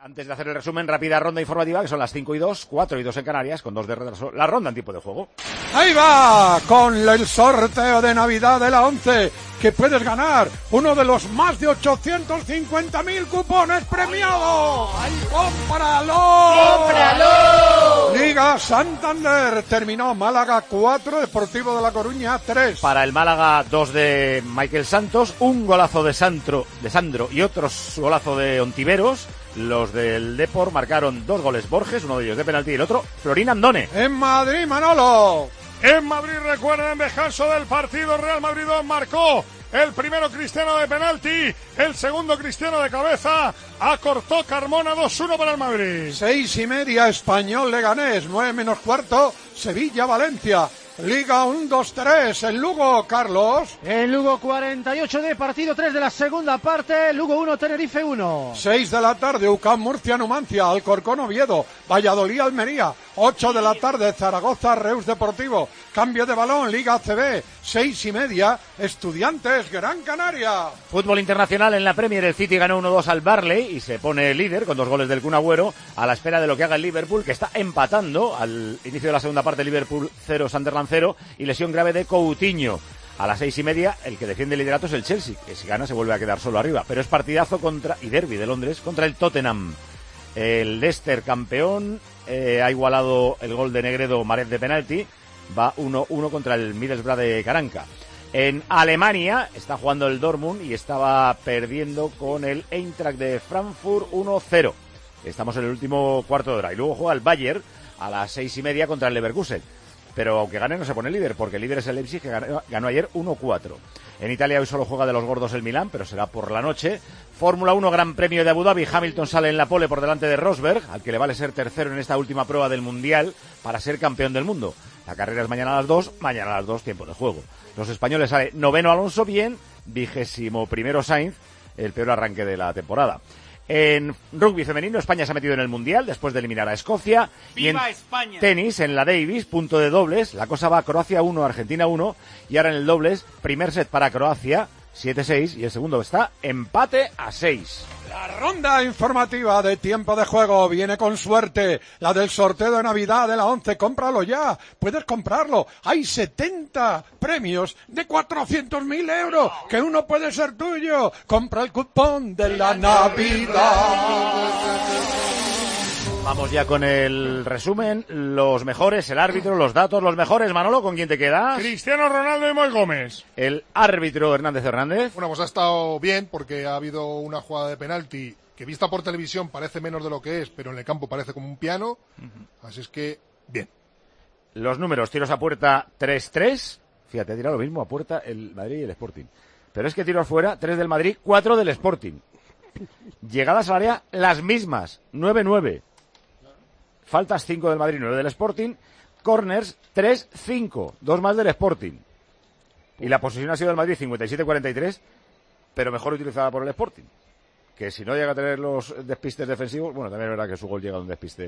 Antes de hacer el resumen, rápida ronda informativa, que son las 5 y 2, 4 y 2 en Canarias, con 2 de retraso. La ronda en tiempo de juego. Ahí va, con el sorteo de Navidad de la 11, que puedes ganar uno de los más de 850.000 cupones premiados. ¡Cómpralo! ¡Cómpralo! Liga Santander, terminó Málaga 4, Deportivo de La Coruña 3. Para el Málaga, 2 de Michael Santos, un golazo de Sandro y otro golazo de Ontiveros. Los del Depor marcaron 2 goles Borges, uno de ellos de penalti y el otro Florín Andone. En Madrid, Manolo. En Madrid, recuerden, descanso del partido, Real Madrid 2 marcó. El primero Cristiano de penalti, el segundo Cristiano de cabeza, acortó Carmona 2-1 para el Madrid. 6:30, Español Leganés, 9 menos cuarto, Sevilla Valencia. Liga 1-2-3, el Lugo, Carlos. El Lugo 48 de partido, 3 de la segunda parte, Lugo 1, Tenerife 1. 6 de la tarde, UCAM Murcia Numancia, Alcorcón Oviedo, Valladolid Almería. 8 de la tarde, Zaragoza Reus Deportivo. Cambio de balón, Liga ACB. 6:30, Estudiantes Gran Canaria. Fútbol internacional en la Premier, el City ganó 1-2 al Burnley y se pone líder con 2 goles del Kun Agüero, a la espera de lo que haga el Liverpool, que está empatando al inicio de la segunda parte. Liverpool 0, Sunderland 0 y lesión grave de Coutinho. A las 6:30, el que defiende el liderato es el Chelsea, que si gana se vuelve a quedar solo arriba, pero es partidazo y derbi de Londres contra el Tottenham. El Leicester, campeón, ha igualado el gol de Negredo Maret de penalti, va 1-1 contra el Middlesbrough de Caranca. En Alemania está jugando el Dortmund y estaba perdiendo con el Eintracht de Frankfurt 1-0. Estamos en el último cuarto de hora y luego juega el Bayern a las 6:30 contra el Leverkusen. Pero aunque gane no se pone líder, porque el líder es el Leipzig, que ganó ayer 1-4. En Italia hoy solo juega de los gordos el Milán, pero será por la noche. Fórmula 1, Gran Premio de Abu Dhabi. Hamilton sale en la pole por delante de Rosberg, al que le vale ser tercero en esta última prueba del Mundial para ser campeón del mundo. La carrera es mañana a las 2, tiempo de juego. Los españoles sale noveno Alonso, bien, 21º Sainz, el peor arranque de la temporada. En rugby femenino, España se ha metido en el Mundial después de eliminar a Escocia. ¡Viva y en España! Tenis, en la Davis, punto de dobles, la cosa va Croacia 1, Argentina 1, y ahora en el dobles, primer set para Croacia, 7-6, y el segundo está empate a 6. La ronda informativa de tiempo de juego viene con suerte. La del sorteo de Navidad de la 11. Cómpralo ya. Puedes comprarlo. Hay 70 premios de 400.000 euros. Que uno puede ser tuyo. Compra el cupón de la Navidad. Vamos ya con el resumen. Los mejores, el árbitro, los datos, los mejores. Manolo, ¿con quién te quedas? Cristiano Ronaldo y Moy Gómez. El árbitro Hernández Hernández. Bueno, pues ha estado bien porque ha habido una jugada de penalti que vista por televisión parece menos de lo que es, pero en el campo parece como un piano. Así es que, bien. Los números, tiros a puerta 3-3. Fíjate, tira lo mismo a puerta el Madrid y el Sporting. Pero es que tiros fuera, 3 del Madrid, 4 del Sporting. Llegadas al área, las mismas, 9-9. Faltas 5 del Madrid, 9 del Sporting. Corners 3-5, 2 más del Sporting. Y la posesión ha sido del Madrid 57-43, pero mejor utilizada por el Sporting. Que si no llega a tener los despistes defensivos, bueno, también es verdad que su gol llega a un despiste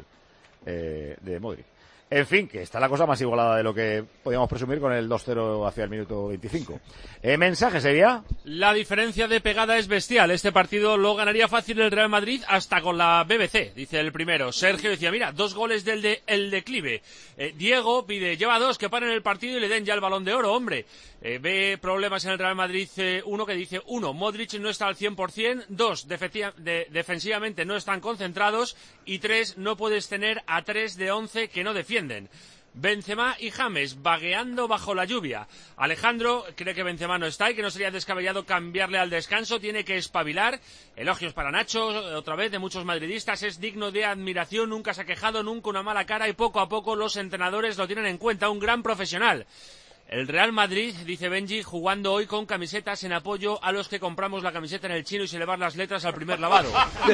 de Modric. En fin, que está la cosa más igualada de lo que podíamos presumir con el 2-0 hacia el minuto 25. ¿Mensaje sería? La diferencia de pegada es bestial. Este partido lo ganaría fácil el Real Madrid hasta con la BBC, dice el primero. Sergio decía, mira, 2 goles del el declive. Diego pide, lleva 2, que paren el partido y le den ya el Balón de Oro, hombre. Ve problemas en el Real Madrid, uno que dice, 1, Modric no está al 100%, 2, defensivamente no están concentrados, y 3, no puedes tener a 3 de 11 que no defienden. Benzema y James vagueando bajo la lluvia. Alejandro cree que Benzema no está y que no sería descabellado cambiarle al descanso, tiene que espabilar. Elogios para Nacho, otra vez de muchos madridistas, es digno de admiración, nunca se ha quejado, nunca una mala cara y poco a poco los entrenadores lo tienen en cuenta, un gran profesional. El Real Madrid, dice Benji, jugando hoy con camisetas en apoyo a los que compramos la camiseta en el Chino y se le van las letras al primer lavado.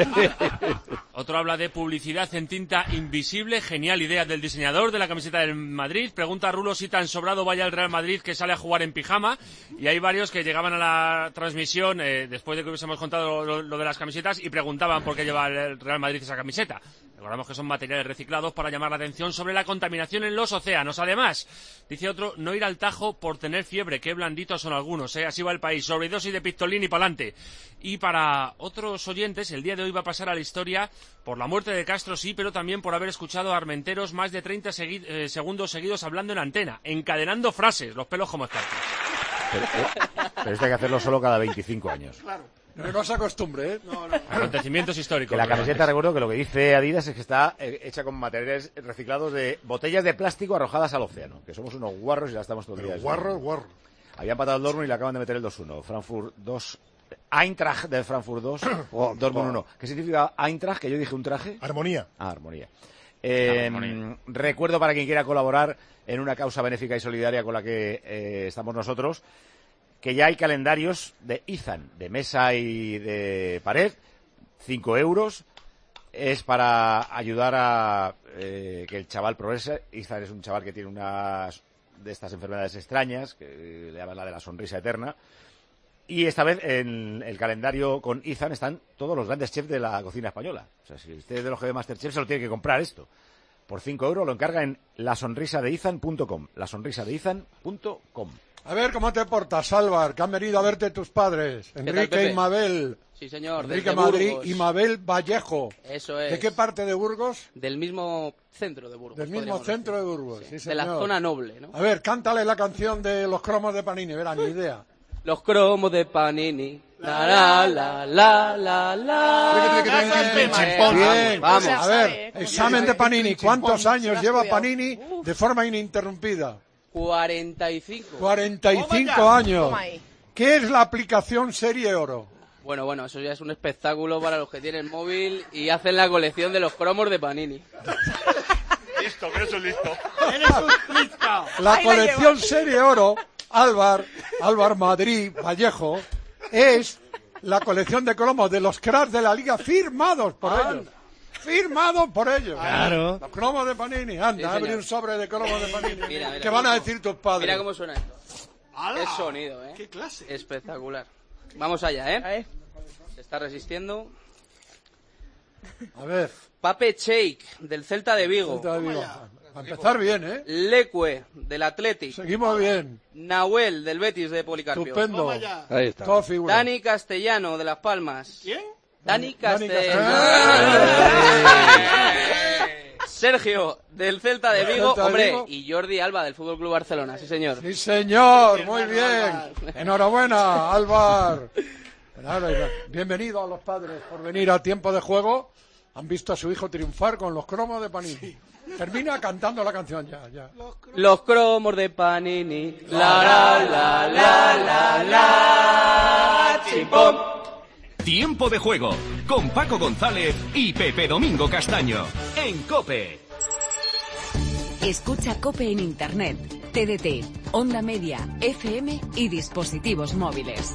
Otro habla de publicidad en tinta invisible, genial idea del diseñador de la camiseta del Madrid. Pregunta a Rulo si tan sobrado vaya el Real Madrid que sale a jugar en pijama. Y hay varios que llegaban a la transmisión después de que hubiésemos contado lo de las camisetas y preguntaban por qué lleva el Real Madrid esa camiseta. Recordamos que son materiales reciclados para llamar la atención sobre la contaminación en los océanos. Además, dice otro, no ir al Tajo por tener fiebre. Qué blanditos son algunos, ¿eh? Así va el país. Sobredosis de pistolín y pa'lante. Y para otros oyentes, el día de hoy va a pasar a la historia por la muerte de Castro, sí, pero también por haber escuchado a Armenteros más de 30 segundos seguidos hablando en antena, encadenando frases, los pelos como escarpias. Pero esto hay que hacerlo solo cada 25 años. Claro. No se acostumbre, ¿eh? No. Acontecimientos históricos. Que la camiseta, recuerdo que lo que dice Adidas es que está hecha con materiales reciclados de botellas de plástico arrojadas al océano. Que somos unos guarros y la estamos todo el día. Guarro. Había empatado el Dortmund y le acaban de meter el 2-1. Frankfurt 2... Eintracht del Frankfurt 2, Dortmund 1. ¿Qué significa Eintracht? Que yo dije un traje. Armonía. Armonía. Recuerdo para quien quiera colaborar en una causa benéfica y solidaria con la que estamos nosotros, que ya hay calendarios de Izan, de mesa y de pared, 5 euros. Es para ayudar a que el chaval progrese. Izan es un chaval que tiene unas de estas enfermedades extrañas, que le llaman la de la sonrisa eterna. Y esta vez en el calendario con Izan están todos los grandes chefs de la cocina española. O sea, si usted es de los que ve MasterChef, se lo tiene que comprar esto. Por 5 euros lo encarga en lasonrisadeizan.com. lasonrisadeizan.com. A ver, ¿cómo te portas, Álvar? Que han venido a verte tus padres. Enrique y Mabel. Sí, señor. Enrique Madrid y Mabel Vallejo. Eso es. ¿De qué parte de Burgos? Del mismo centro de Burgos. Del mismo centro de Burgos, sí, de la zona noble, ¿no? A ver, cántale la canción de los cromos de Panini, verá, ni idea. Los cromos de Panini. La, la, la, la, la. Bien, vamos. A ver, examen de Panini. ¿Cuántos años lleva Panini de forma ininterrumpida? 45. 45 años. ¿Qué es la aplicación Serie Oro? Bueno, eso ya es un espectáculo para los que tienen móvil y hacen la colección de los cromos de Panini. Listo, que eres un listo. La colección Serie Oro, Álvar Madrid Vallejo, es la colección de cromos de los cracks de la liga firmados por ellos. Firmados por ellos. Claro. Los cromos de Panini. Anda, Sí, abre un sobre de cromos de Panini. Mira, ¿Qué van a decir tus padres? Mira cómo suena esto. ¡Hala! Es sonido, ¿eh? ¡Qué clase! Espectacular. Vamos allá, ¿eh? Se está resistiendo. A ver. Pape Cheik, del Celta de Vigo. Celta de Vigo. A empezar bien, ¿eh? Leque, del Athletic. Seguimos bien. Nahuel, del Betis de Policarpio. Estupendo. Ahí está. Todo figura. Dani Castellano, de Las Palmas. ¿Quién? Dani Dani Castellano. Sergio, del Celta de Vigo. Celta de Hombre, Vigo. y Jordi Alba, del Fútbol Club Barcelona. Sí, señor. Sí, señor. Muy bien. Enhorabuena, Álvar. Bienvenido a los padres por venir a tiempo de juego. Han visto a su hijo triunfar con los cromos de Panini. Termina cantando la canción ya. Los cromos de Panini. La, la, la, la, la. Chimpón. Tiempo de juego con Paco González y Pepe Domingo Castaño en COPE. Escucha COPE en Internet, TDT, Onda Media, FM y dispositivos móviles.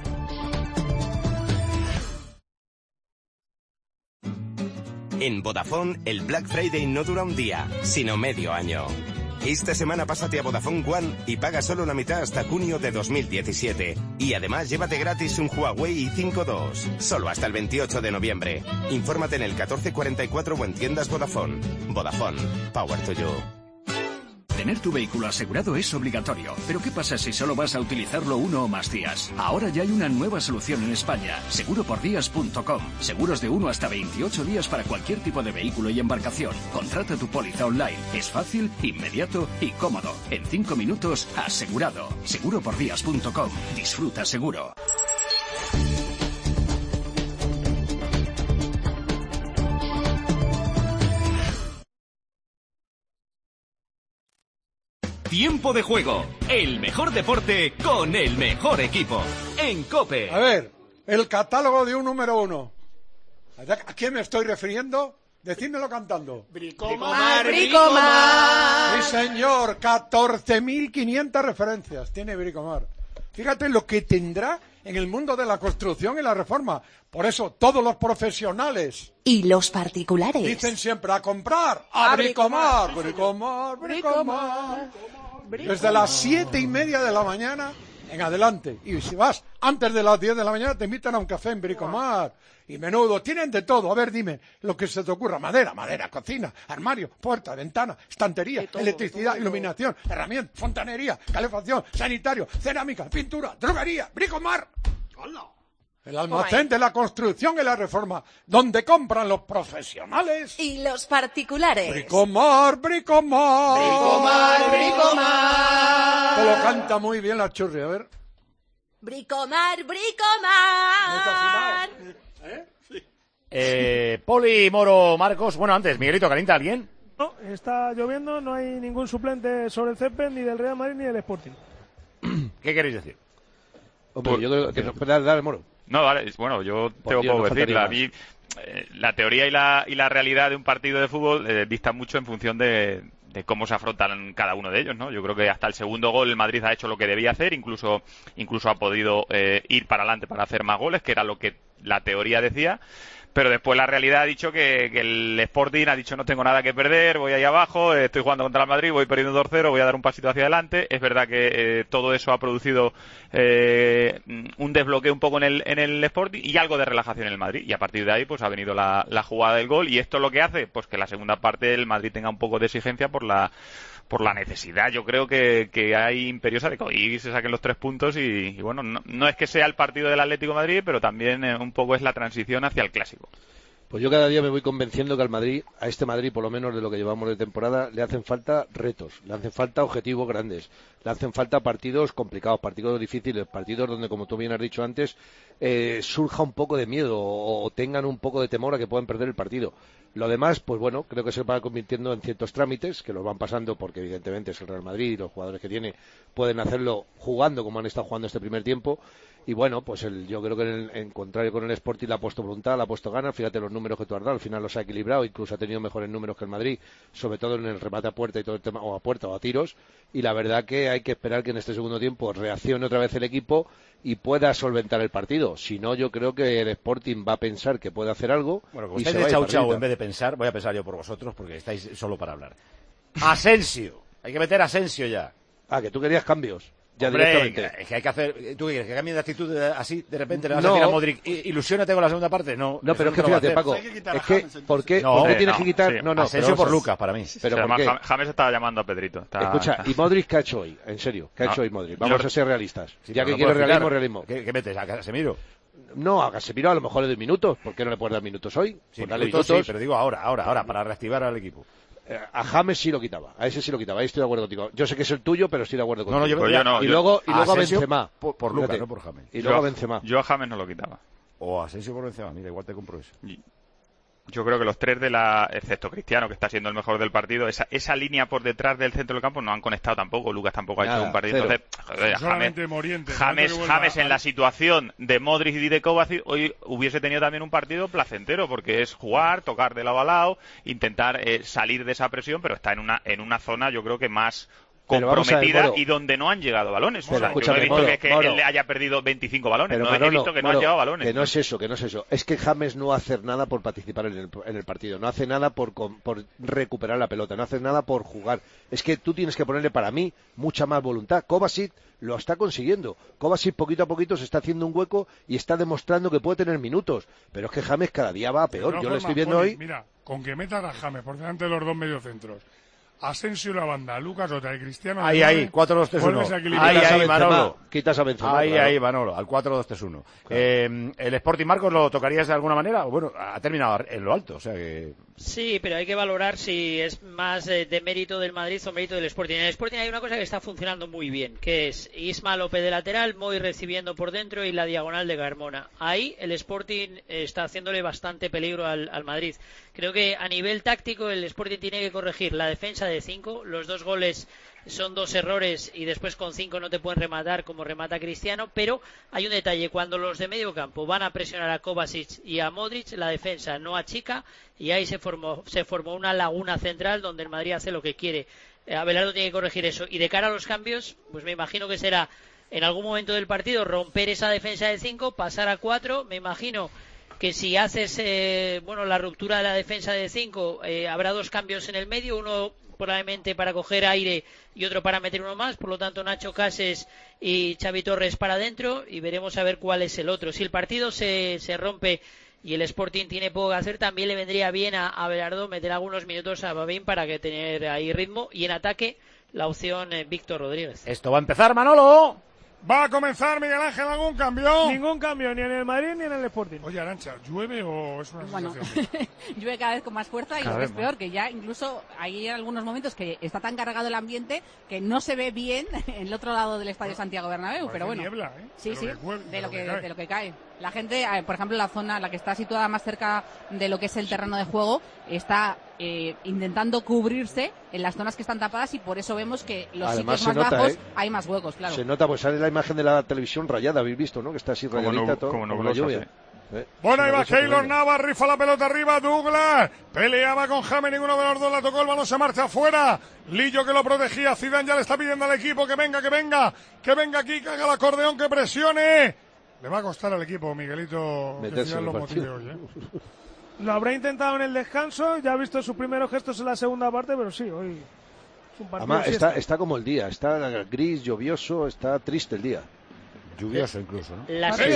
En Vodafone, el Black Friday no dura un día, sino medio año. Esta semana pásate a Vodafone One y paga solo la mitad hasta junio de 2017. Y además llévate gratis un Huawei i5 II, solo hasta el 28 de noviembre. Infórmate en el 1444 o en tiendas Vodafone. Vodafone, power to you. Tener tu vehículo asegurado es obligatorio. Pero ¿qué pasa si solo vas a utilizarlo uno o más días? Ahora ya hay una nueva solución en España. Seguropordías.com. Seguros de 1 hasta 28 días para cualquier tipo de vehículo y embarcación. Contrata tu póliza online. Es fácil, inmediato y cómodo. En 5 minutos, asegurado. Seguropordías.com. Disfruta seguro. Tiempo de juego, el mejor deporte con el mejor equipo en COPE. A ver, el catálogo de un número uno. ¿A quién me estoy refiriendo? Decídmelo cantando. Bricomar. Sí, señor, 14.500 referencias tiene Bricomar. Fíjate lo que tendrá en el mundo de la construcción y la reforma. Por eso, todos los profesionales ¿Y los particulares? dicen siempre a comprar a Bricomar. Bricomar. Desde las 7:30 de la mañana en adelante. Y si vas antes de las 10 de la mañana, te invitan a un café en Bricomar. Y menudo, tienen de todo. A ver, dime lo que se te ocurra. Madera, cocina, armario, puerta, ventana, estantería, electricidad, iluminación, herramientas, fontanería, calefacción, sanitario, cerámica, pintura, droguería, Bricomar. ¡Hola! El almacén de la construcción y la reforma, donde compran los profesionales y los particulares. Bricomar. Te lo canta muy bien la Churri, a ver. Bricomar. Poli, Moro, Marcos. Bueno, antes, Miguelito, ¿calienta alguien? No, está lloviendo, no hay ningún suplente sobre el césped, ni del Real Madrid ni del Sporting. ¿Qué queréis decir? Hombre, yo creo que... Dale, Moro. No, vale, bueno, yo tengo poco que decir. A mí, la teoría y la realidad de un partido de fútbol dista mucho en función de cómo se afrontan cada uno de ellos, ¿no? Yo creo que hasta el segundo gol el Madrid ha hecho lo que debía hacer, incluso ha podido ir para adelante para hacer más goles, que era lo que la teoría decía. Pero después la realidad ha dicho que el Sporting ha dicho no tengo nada que perder, voy ahí abajo, estoy jugando contra el Madrid, voy perdiendo 2-0, voy a dar un pasito hacia adelante. Es verdad que todo eso ha producido un desbloqueo un poco en el Sporting y algo de relajación en el Madrid. Y a partir de ahí pues ha venido la jugada del gol. ¿Y esto lo que hace? Pues que la segunda parte el Madrid tenga un poco de exigencia por la necesidad, yo creo que hay imperiosa de que hoy se saquen los 3 puntos y bueno, no es que sea el partido del Atlético de Madrid, pero también un poco es la transición hacia el clásico. Pues yo cada día me voy convenciendo que a este Madrid, por lo menos de lo que llevamos de temporada, le hacen falta retos, le hacen falta objetivos grandes, le hacen falta partidos complicados, partidos difíciles, partidos donde, como tú bien has dicho antes, surja un poco de miedo o tengan un poco de temor a que puedan perder el partido. Lo demás, pues bueno, creo que se va convirtiendo en ciertos trámites que los van pasando porque evidentemente es el Real Madrid y los jugadores que tiene pueden hacerlo jugando como han estado jugando este primer tiempo. Y bueno, pues yo creo que en contrario con el Sporting le ha puesto voluntad, le ha puesto ganas. Fíjate los números que tú has dado, al final los ha equilibrado, incluso ha tenido mejores números que el Madrid, sobre todo en el remate a puerta y todo el tema, o a puerta o a tiros. Y la verdad que hay que esperar que en este segundo tiempo reaccione otra vez el equipo y pueda solventar el partido. Si no, yo creo que el Sporting va a pensar que puede hacer algo. Bueno, como estáis de chau en vez de pensar, voy a pensar yo por vosotros porque estáis solo para hablar. Asensio, hay que meter a Asensio ya. Ah, que tú querías cambios. Ya Hombre, directamente. que hay que hacer. ¿Tú quieres que cambie de actitud así? De repente le vas a decir a Modric, ilusiónate con la segunda parte. No, pero es que fíjate, Paco, es que ¿por qué tienes que quitar? Sí. No, Asensio por Lucas, para mí. Pero además James estaba llamando a Pedrito. Escucha, ¿y Modric qué ha hecho hoy? En serio, ¿qué ha hecho hoy Modric? Vamos a ser realistas. Ya que quiere realismo. ¿Qué metes? ¿A Casemiro? No, a Casemiro a lo mejor le doy minutos. ¿Por qué no le puedes dar minutos hoy? Sí, pues minutos, sí, pero digo ahora, para reactivar al equipo. A James sí lo quitaba, a ese sí lo quitaba, ahí estoy de acuerdo contigo. Yo sé que es el tuyo, pero estoy de acuerdo contigo. Y luego a Benzema. Por Lucas, no por James. Y luego a Benzema. Yo a James no lo quitaba. O a Asensio por Benzema, mira, igual te compro eso. Yo creo que los 3 excepto Cristiano, que está siendo el mejor del partido, esa línea por detrás del centro del campo no han conectado tampoco. Lucas tampoco ha hecho un partido. Entonces, James en la situación de Modric y de Kovacic hoy hubiese tenido también un partido placentero, porque es jugar, tocar de lado a lado, intentar salir de esa presión, pero está en una zona yo creo que más comprometida y donde no han llegado balones. Pero, yo no he visto que él haya perdido 25 balones, no he visto que no han llegado balones. Que no es eso. Es que James no hace nada por participar en el partido, no hace nada por recuperar la pelota, no hace nada por jugar. Es que tú tienes que ponerle, para mí, mucha más voluntad. Kovacic lo está consiguiendo. Kovacic poquito a poquito se está haciendo un hueco y está demostrando que puede tener minutos. Pero es que James cada día va a peor. Yo lo estoy viendo hoy. Mira, con que metan a James por delante de los dos mediocentros, Asensio la banda, Lucas otra y Cristiano. Ahí, 4-2-3-1. Ahí, Manolo. Quitas a Benzema. Ahí, Manolo, al 4-2-3-1. Claro. ¿El Sporting, Marcos, lo tocarías de alguna manera? Bueno, ha terminado en lo alto, o sea que... Sí, pero hay que valorar si es más de mérito del Madrid o mérito del Sporting. En el Sporting hay una cosa que está funcionando muy bien, que es Isma López de lateral, Moy recibiendo por dentro y la diagonal de Carmona. Ahí el Sporting está haciéndole bastante peligro al Madrid. Creo que a nivel táctico el Sporting tiene que corregir la defensa de 5. Los 2 goles son 2 errores y después con 5 no te pueden rematar como remata Cristiano, pero hay un detalle: cuando los de medio campo van a presionar a Kovacic y a Modric, la defensa no achica y ahí se formó una laguna central donde el Madrid hace lo que quiere. Abelardo tiene que corregir eso, y de cara a los cambios, pues me imagino que será en algún momento del partido romper esa defensa de 5, pasar a 4, me imagino que si haces la ruptura de la defensa de 5, habrá 2 cambios en el medio, uno probablemente para coger aire y otro para meter uno más, por lo tanto Nacho Cases y Xavi Torres para adentro, y veremos a ver cuál es el otro. Si el partido se rompe y el Sporting tiene poco que hacer, también le vendría bien a Belardo meter algunos minutos a Babín para que tener ahí ritmo, y en ataque la opción Víctor Rodríguez. Esto va a empezar, Manolo. ¿Va a comenzar, Miguel Ángel, algún cambio? Ningún cambio, ni en el Madrid ni en el Sporting. Oye, Arantxa, ¿llueve o es una sensación? Llueve cada vez con más fuerza, y lo que es peor, que ya incluso hay algunos momentos que está tan cargado el ambiente que no se ve bien en el otro lado del Estadio Santiago Bernabéu, pero bueno. Niebla, Sí, pero de lo que cae. La gente, por ejemplo, la zona, la que está situada más cerca de lo que es el terreno de juego, está intentando cubrirse en las zonas que están tapadas, y por eso vemos que los Además, sitios más bajos hay más huecos, claro. Se nota, pues sale la imagen de la televisión rayada, habéis visto, ¿no? Que está así rayadita, todo, como la lluvia. Bueno, ahí va Keylor Navas, rifa la pelota arriba, Douglas, peleaba con James, ninguno de los dos la tocó, el balón se marcha afuera, Lillo que lo protegía, Zidane ya le está pidiendo al equipo que venga aquí, que haga el acordeón, que presione. Le va a costar al equipo, Miguelito, meterse que en los el motivos, Lo habrá intentado en el descanso, ya ha visto sus primeros gestos en la segunda parte, pero sí, hoy es un partido. Además, está como el día, está gris, lluvioso, está triste el día. Lluvioso incluso, ¿no?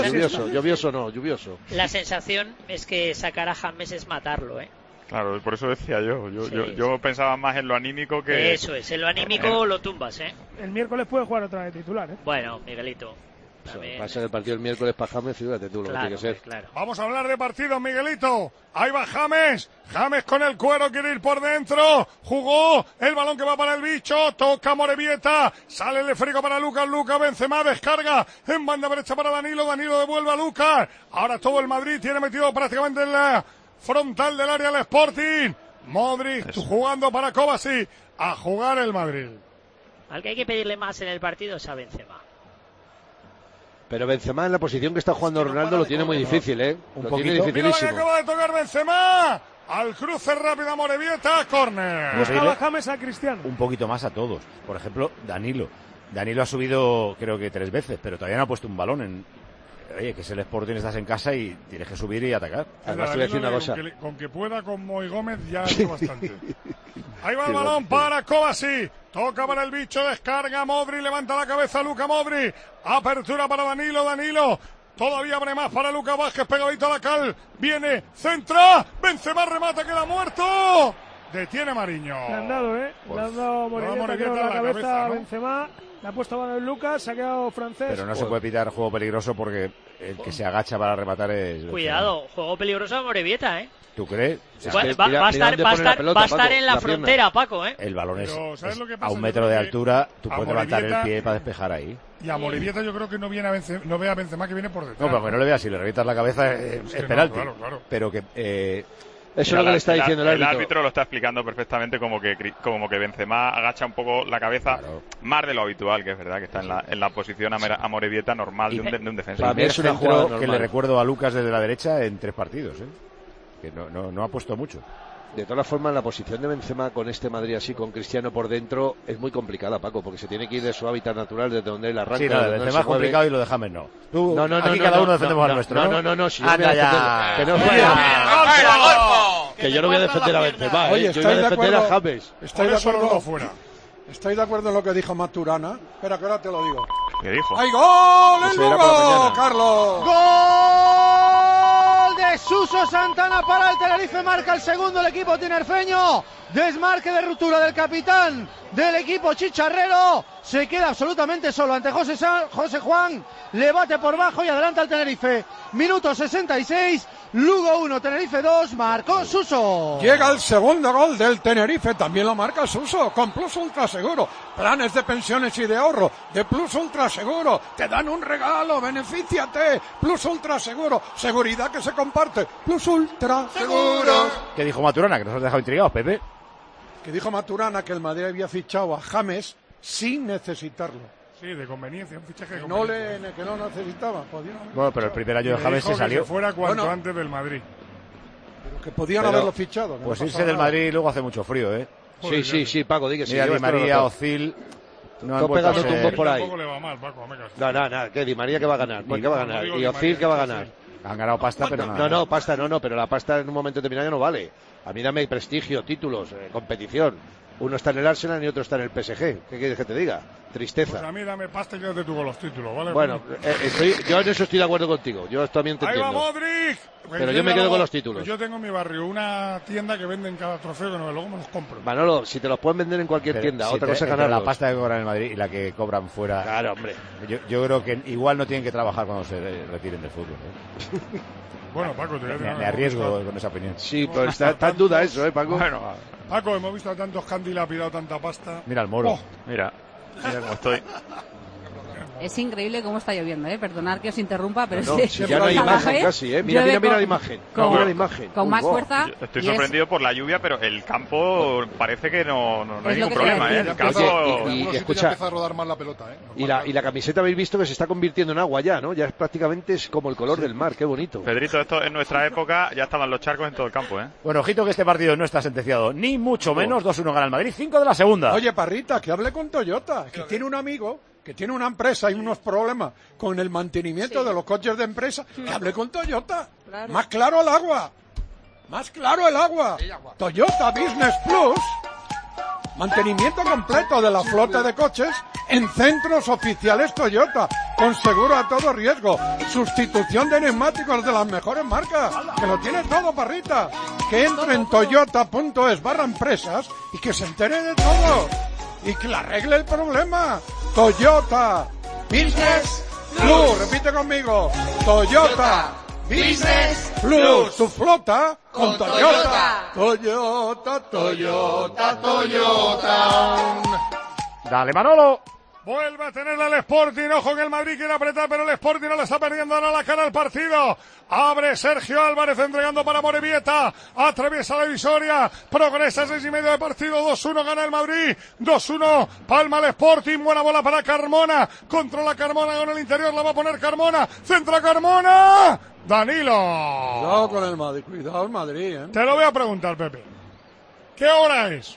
Lluvioso. La sensación es que sacar a James es matarlo, Claro, por eso decía yo pensaba más en lo anímico que... Eso es, en lo anímico lo tumbas, El miércoles puede jugar otra vez titular, Bueno, Miguelito. Pasa el partido el miércoles para James, fíjate tú lo que tiene que ser. Claro. Vamos a hablar de partidos, Miguelito. Ahí va James con el cuero, quiere ir por dentro. Jugó el balón que va para el bicho. Toca Morevieta. Sale el esférico para Lucas. Benzema descarga en banda derecha para Danilo. Danilo devuelve a Lucas. Ahora todo el Madrid tiene metido prácticamente en la frontal del área el Sporting. Modric jugando para Kovacic. A jugar el Madrid. Al que hay que pedirle más en el partido es a Benzema. Pero Benzema en la posición que está jugando Ronaldo lo tiene muy difícil, Un poquito. Mira lo que acaba de tocar Benzema. Al cruce rápido a Morevieta, córner. Buscaba James a Cristiano. Un poquito más a todos. Por ejemplo, Danilo ha subido creo que 3 veces, pero todavía no ha puesto un balón en... Oye, que es el Sporting, estás en casa y tienes que subir y atacar. Además te voy a decir una cosa. Con que pueda con Moy Gómez ya es bastante. Ahí va el balón para Kovacic. Toca para el bicho, descarga Modric, levanta la cabeza Luka Modric. Apertura para Danilo. Todavía abre más para Lucas Vázquez, pegadito a la cal. Viene, centra. Benzema remata, queda muerto. Detiene Mariño. Le han dado, Le han dado Morevieta la cabeza a Benzema. Le ha puesto mano en Lucas, se ha quedado francés. Pero no se puede pitar juego peligroso porque el que se agacha para rematar es... Cuidado, juego peligroso a Morevieta, ¿Tú crees? Va a estar en la frontera, Paco, El balón es a 1 metro de altura, tú puedes levantar el pie para despejar ahí. Y a Morevieta yo creo que no ve a Benzema que viene por detrás. No, pero que no le veas, si le revientas la cabeza es penalti. Claro. Pero que... Eso es lo que le está diciendo el árbitro. El árbitro lo está explicando perfectamente como que Benzema agacha un poco la cabeza más de lo habitual, que es verdad que está en la posición a Morevieta normal de un defensa. Para mí es una jugada que le recuerdo a Lucas desde la derecha en 3 partidos, que no ha puesto mucho. De todas formas, la posición de Benzema con este Madrid así, con Cristiano por dentro, es muy complicada, Paco, porque se tiene que ir de su hábitat natural, desde donde él arranca. Sí, Benzema es complicado y lo de James no. Aquí cada uno defendemos al nuestro, No, si yo voy a defender... Que yo no voy a defender a Benzema, Oye, yo voy a defender a James. Estoy de acuerdo en lo que dijo Maturana. Espera, que ahora te lo digo. ¿Qué dijo? ¡Hay gol en Lugo, Carlos! ¡Gol de Suso Santana para el Tenerife! Marca el segundo el equipo tinerfeño. Desmarque de ruptura del capitán del equipo chicharrero. Se queda absolutamente solo ante José Juan. Le bate por bajo y adelanta el Tenerife. Minuto 66. Lugo 1, Tenerife 2, marcó Suso. Llega el segundo gol del Tenerife, también lo marca Suso, con Plus Ultra Seguro. Planes de pensiones y de ahorro de Plus Ultra Seguro. Te dan un regalo, benefíciate. Plus Ultra Seguro, seguridad que se comparte. Plus Ultra Seguro. ¿Qué dijo Maturana? Que nos has dejado intrigados, Pepe. Que dijo Maturana que el Madrid había fichado a James sin necesitarlo. Sí, de conveniencia, un fichaje de conveniencia. Que no necesitaba. Bueno, pero el primer año de James se salió. Que fuera cuanto antes del Madrid. Pero que podían haberlo fichado. Pues irse del Madrid luego hace mucho frío, Sí, Paco, di que sí. Mira, Di María, Ozil... No han pegado tumbos por ahí. Tampoco le va mal, Paco, No, que Di María que va a ganar. ¿Qué va a ganar? Y Ozil que va a ganar. Han ganado pasta, pero nada. No, pasta no, pero la pasta en un momento determinado ya no vale. A mí dame prestigio, títulos, competición. Uno está en el Arsenal y otro está en el PSG. ¿Qué quieres que te diga? Tristeza. Pues a mí dame pasta y quédate tú con los títulos, ¿vale? Bueno, yo en eso estoy de acuerdo contigo. Yo también te entiendo. ¡Ahí va Modric! Pero yo me quedo con los títulos. Pues yo tengo en mi barrio una tienda que venden cada trofeo que luego me los compro. Manolo, si te los pueden vender en cualquier tienda, si otra cosa es ganarlos. La pasta que cobran en Madrid y la que cobran fuera. Claro, hombre. Yo creo que igual no tienen que trabajar cuando se retiren del fútbol. Bueno, Paco, me arriesgo con esa opinión. Sí, pero está en duda eso, Paco. Bueno, Paco, hemos visto a tantos que han dilapidado tanta pasta. Mira el Moro. Mira cómo estoy. Es increíble cómo está lloviendo, Perdonad que os interrumpa, pero si ya no hay imagen casi, Mira la imagen. Con más fuerza. Estoy sorprendido por la lluvia, pero el campo parece que no hay ningún problema, El campo... Y escucha, empieza a rodar más la pelota, Y la camiseta habéis visto que se está convirtiendo en agua ya, ¿no? Ya es prácticamente como el color del mar, qué bonito. Pedrito, esto en nuestra época ya estaban los charcos en todo el campo, Bueno, ojito que este partido no está sentenciado, ni mucho menos. 2-1 gana el Madrid, 5 de la segunda. Oye, Parrita, que hable con Toyota, que tiene un amigo que tiene una empresa y unos problemas con el mantenimiento de los coches de empresa, que hable con Toyota. Claro. Más claro el agua. Más claro el agua. Toyota Business Plus. Mantenimiento completo de la flota de coches en centros oficiales Toyota, con seguro a todo riesgo. Sustitución de neumáticos de las mejores marcas. Que lo tiene todo, Parrita. Que entre en toyota.es/empresas y que se entere de todo. Y que le arregle el problema. Toyota Business Plus. Repite conmigo. Toyota Business Plus. Tu flota con Toyota. Toyota. Dale, Manolo. Vuelve a tener el Sporting, ojo que el Madrid quiere apretar, pero el Sporting no le está perdiendo ahora la cara al partido. Abre Sergio Álvarez entregando para Morevieta, atraviesa la divisoria, progresa 6,5 de partido, 2-1 gana el Madrid, 2-1 palma el Sporting, buena bola para Carmona, controla Carmona con el interior, la va a poner Carmona, centra Carmona, Danilo. Cuidado con el Madrid, cuidado el Madrid, Te lo voy a preguntar, Pepe, ¿qué hora es?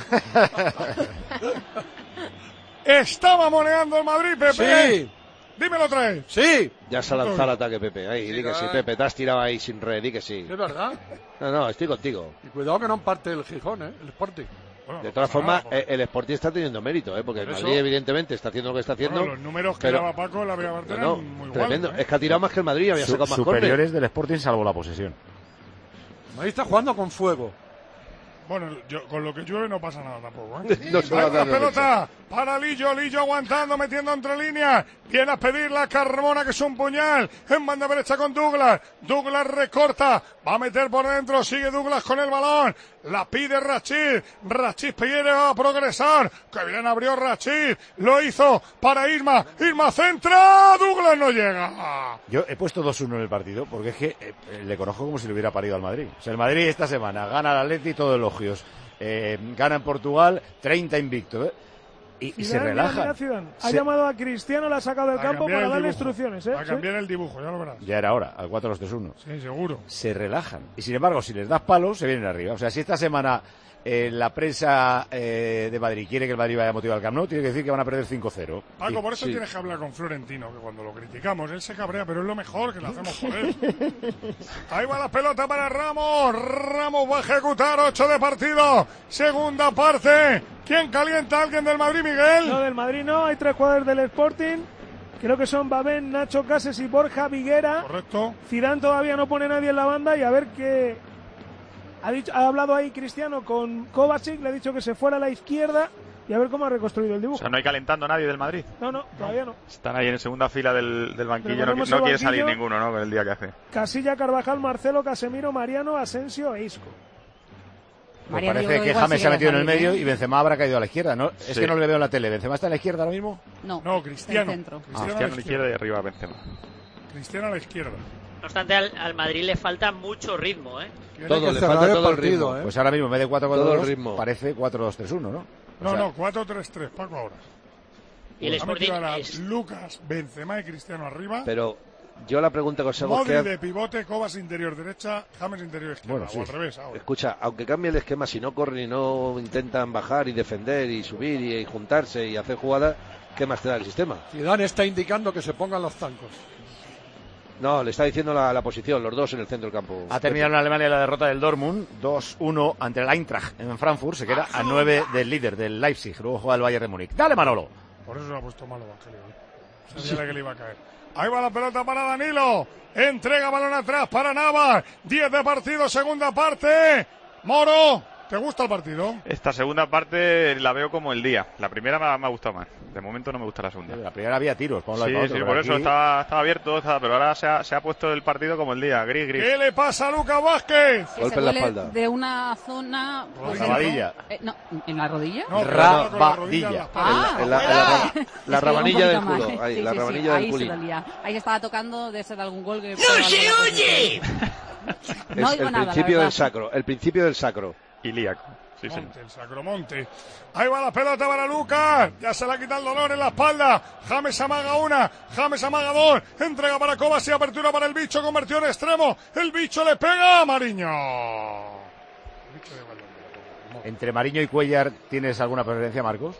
¿Estaba moneando el Madrid, Pepe? Sí. Dímelo otra vez. Sí. Ya se ha lanzado el ataque, Pepe. Ahí, di que sí, Pepe. Te has tirado ahí sin red, di que sí. Es verdad. No, estoy contigo. Y cuidado que no parte el Gijón, el Sporting. Bueno, de todas formas, el Sporting está teniendo mérito, porque el Madrid evidentemente está haciendo lo que está haciendo. Los números que daba Paco la Vega Bartera muy tremendo. Igual, Es que ha tirado más que el Madrid y había sacado más superiores del Sporting salvo la posesión. El Madrid está jugando con fuego. Bueno, con lo que llueve no pasa nada tampoco, No se va a dar la pelota para Lillo aguantando, metiendo entre líneas. Viene a pedir la Carmona, que es un puñal. En banda derecha con Douglas. Douglas recorta. Va a meter por dentro. Sigue Douglas con el balón. La pide Rachid. Rachid quiere progresar. Que bien abrió Rachid. Lo hizo para Isma. Isma centra. Douglas no llega. Yo he puesto 2-1 en el partido porque es que le conozco como si le hubiera parido al Madrid. O sea, el Madrid esta semana gana al Atleti todo elogios. Gana en Portugal 30 invicto. Y se relajan. Ha llamado a Cristiano, la ha sacado del campo para darle instrucciones. Va a cambiar el dibujo, ya lo verás. Ya era hora, al 4-2-3-1. Sí, seguro. Se relajan. Y sin embargo, si les das palos, se vienen arriba. O sea, si esta semana la prensa de Madrid quiere que el Madrid vaya motivado al Camp Nou, tiene que decir que van a perder 5-0. Paco, por eso tienes que hablar con Florentino, que cuando lo criticamos, él se cabrea, pero es lo mejor que le hacemos por él. Ahí va la pelota para Ramos. Ramos va a ejecutar 8 de partido. Segunda parte. ¿Quién calienta? ¿Alguien del Madrid, Miguel? No, del Madrid no. Hay 3 jugadores del Sporting. Creo que son Babén, Nacho Cases y Borja Viguera. Correcto. Zidane todavía no pone nadie en la banda y a ver qué... Ha hablado ahí Cristiano con Kovacic, le ha dicho que se fuera a la izquierda y a ver cómo ha reconstruido el dibujo. O sea, no hay calentando nadie del Madrid. No, todavía no. Están ahí en segunda fila del banquillo, no quiere salir ninguno, ¿no? Con el día que hace. Casilla, Carvajal, Marcelo, Casemiro, Mariano, Asensio e Isco. Pues parece que James se ha metido en el medio y Benzema habrá caído a la izquierda, ¿no? Sí. Es que no le veo en la tele. ¿Benzema está a la izquierda ahora mismo? No, Cristiano. Cristiano a la izquierda y arriba Benzema. Cristiano a la izquierda. No obstante, al Madrid le falta mucho ritmo, Todo, le falta todo el ritmo. Pues ahora mismo, en vez de 4-4-2, parece 4-2-3-1, ¿no? No, 4-3-3, Paco, ahora. Y el Sporting Lucas, Benzema y Cristiano arriba. Pero yo la pregunta que os hago es que... de pivote, Cobas interior derecha, James interior izquierda, o al revés ahora. Escucha, aunque cambie el esquema, si no corren y no intentan bajar y defender y subir y juntarse y hacer jugadas, ¿qué más te da el sistema? Zidane está indicando que se pongan los zancos. No, le está diciendo la posición, los dos en el centro del campo. Ha terminado en Alemania la derrota del Dortmund, 2-1 ante el Eintracht en Frankfurt. Se queda a 9 del líder, del Leipzig. Luego juega el Bayern de Múnich. Dale, Manolo. Por eso se ha puesto malo Evangelio. Sabía que le iba a caer. Ahí va la pelota para Danilo. Entrega balón atrás para Navas. 10 de partido, segunda parte. Moro, ¿te gusta el partido? Esta segunda parte la veo como el día. La primera me ha gustado más. De momento no me gusta la segunda. La primera había tiros. Sí, por eso estaba abierto, pero ahora se ha puesto el partido como el día. Gris. ¿Qué le pasa a Lucas Vázquez? Que se duele de una zona... Pues rabadilla. No, ¿en la rodilla? No, rabadilla. La rabanilla del culo. Ahí, la rabanilla del culín. Ahí se estaba tocando de ser algún gol que... ¡No se oye! No digo nada, el principio del sacro. Ilíaco. Sí, Monte, el Sacromonte. Ahí va la pelota para Lucas. Ya se le ha quitado el dolor en la espalda. James amaga una. James amaga dos. Entrega para Kovacic y apertura para el bicho. Convertido en extremo. El bicho le pega a Mariño. ¿Entre Mariño y Cuéllar tienes alguna preferencia, Marcos?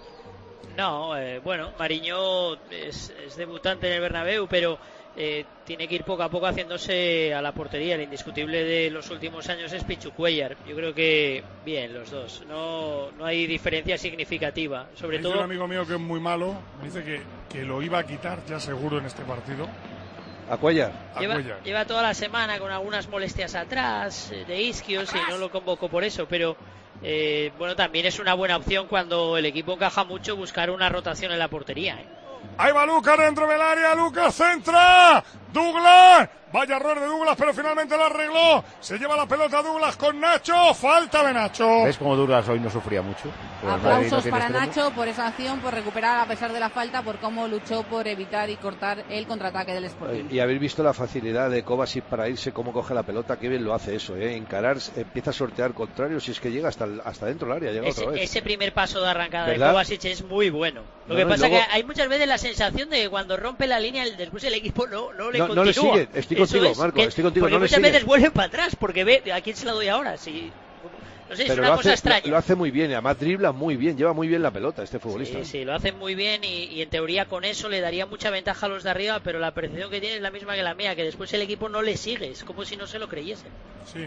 No, bueno, Mariño es debutante en el Bernabéu, pero tiene que ir poco a poco haciéndose a la portería. El indiscutible de los últimos años es Pichu Cuéllar. Yo creo que bien los dos. No hay diferencia significativa. Sobre todo un amigo mío que es muy malo, dice que lo iba a quitar ya seguro en este partido. ¿A Cuéllar? Lleva toda la semana con algunas molestias atrás de isquios y no lo convocó por eso, pero bueno, también es una buena opción cuando el equipo encaja mucho buscar una rotación en la portería. Ahí va Lucas dentro del área, Lucas centra, Douglas, vaya error de Douglas, pero finalmente lo arregló, se lleva la pelota Douglas con Nacho, falta de Nacho. ¿Ves cómo Douglas hoy no sufría mucho? Aplausos para Nacho por esa acción, por recuperar a pesar de la falta, por cómo luchó por evitar y cortar el contraataque del Sporting. Y habéis visto la facilidad de Kovacic para irse, cómo coge la pelota, qué bien lo hace eso, encarar, empieza a sortear contrario, si es que llega hasta dentro del área, llega otra vez. Ese primer paso de arrancada ¿verdad? de Kovacic es muy bueno. Lo que pasa es que hay muchas veces la sensación de que cuando rompe la línea, después el equipo no le continúa. No le sigue, estoy contigo, Marco, estoy contigo. Porque muchas veces vuelven para atrás, porque ve, ¿a quién se la doy ahora? Si... No sé, pero es una cosa extraña. Lo hace muy bien, además dribla muy bien, lleva muy bien la pelota este futbolista. Sí, lo hace muy bien y en teoría con eso le daría mucha ventaja a los de arriba, pero la percepción que tiene es la misma que la mía, que después el equipo no le sigue, es como si no se lo creyesen. Sí.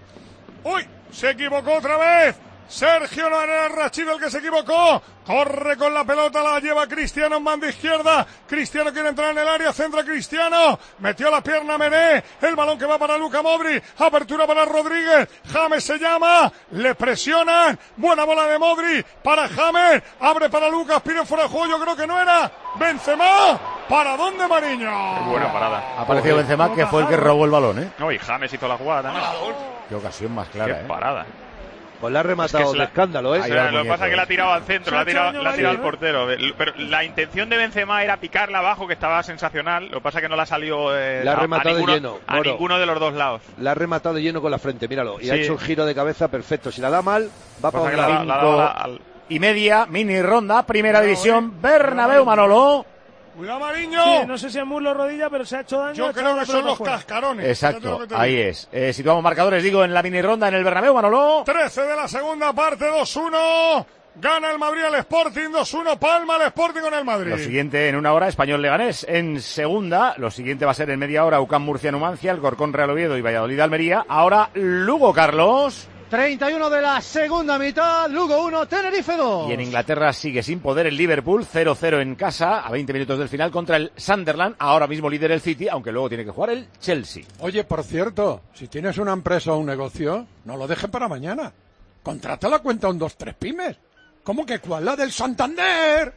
¡Uy! Se equivocó otra vez. Sergio no era Rachido el que se equivocó. Corre con la pelota, la lleva Cristiano en banda izquierda. Cristiano quiere entrar en el área, centra Cristiano. Metió la pierna Mené. El balón que va para Luka Modric. Apertura para Rodríguez. James se llama. Le presionan. Buena bola de Modric para James. Abre para Lucas. Pide fuera de juego. Yo creo que no era. Benzema. ¿Para dónde, Mariño? Qué buena parada. Ha aparecido Benzema, que fue el que robó el balón, ¿eh? No, y James hizo la jugada también. Qué ocasión más clara, Qué parada. Pues la ha rematado de escándalo, ¿eh? Lo que pasa es que la ha tirado al centro, la ha tirado al portero. Pero la intención de Benzema era picarla abajo, que estaba sensacional. Lo que pasa es que no la salió la ha rematado de lleno, a ninguno de los dos lados. La ha rematado de lleno con la frente, míralo. Y ha hecho un giro de cabeza perfecto. Si la da mal, va para un lado. Y media, mini ronda, primera división, Bernabéu, Manolo. Cuidado, Mariño. Sí, no sé si es muslo o rodilla, pero se ha hecho daño. Yo creo que son los cascarones. Exacto, ahí es. Situamos marcadores, digo, en la mini ronda en el Bernabéu, Manolo. 13 de la segunda parte, 2-1. Gana el Madrid al Sporting, 2-1. Palma el Sporting con el Madrid. Lo siguiente en una hora, Español Leganés. En segunda, lo siguiente va a ser en media hora, UCAM Murcia Numancia, Alcorcón Real Oviedo y Valladolid Almería. Ahora Lugo, Carlos. 31 de la segunda mitad, Lugo 1, Tenerife 2. Y en Inglaterra sigue sin poder el Liverpool, 0-0 en casa, a 20 minutos del final contra el Sunderland, ahora mismo líder el City, aunque luego tiene que jugar el Chelsea. Oye, por cierto, si tienes una empresa o un negocio, no lo dejen para mañana. Contrata la cuenta 123 Pymes. ¿Cómo que cuál? La del Santander.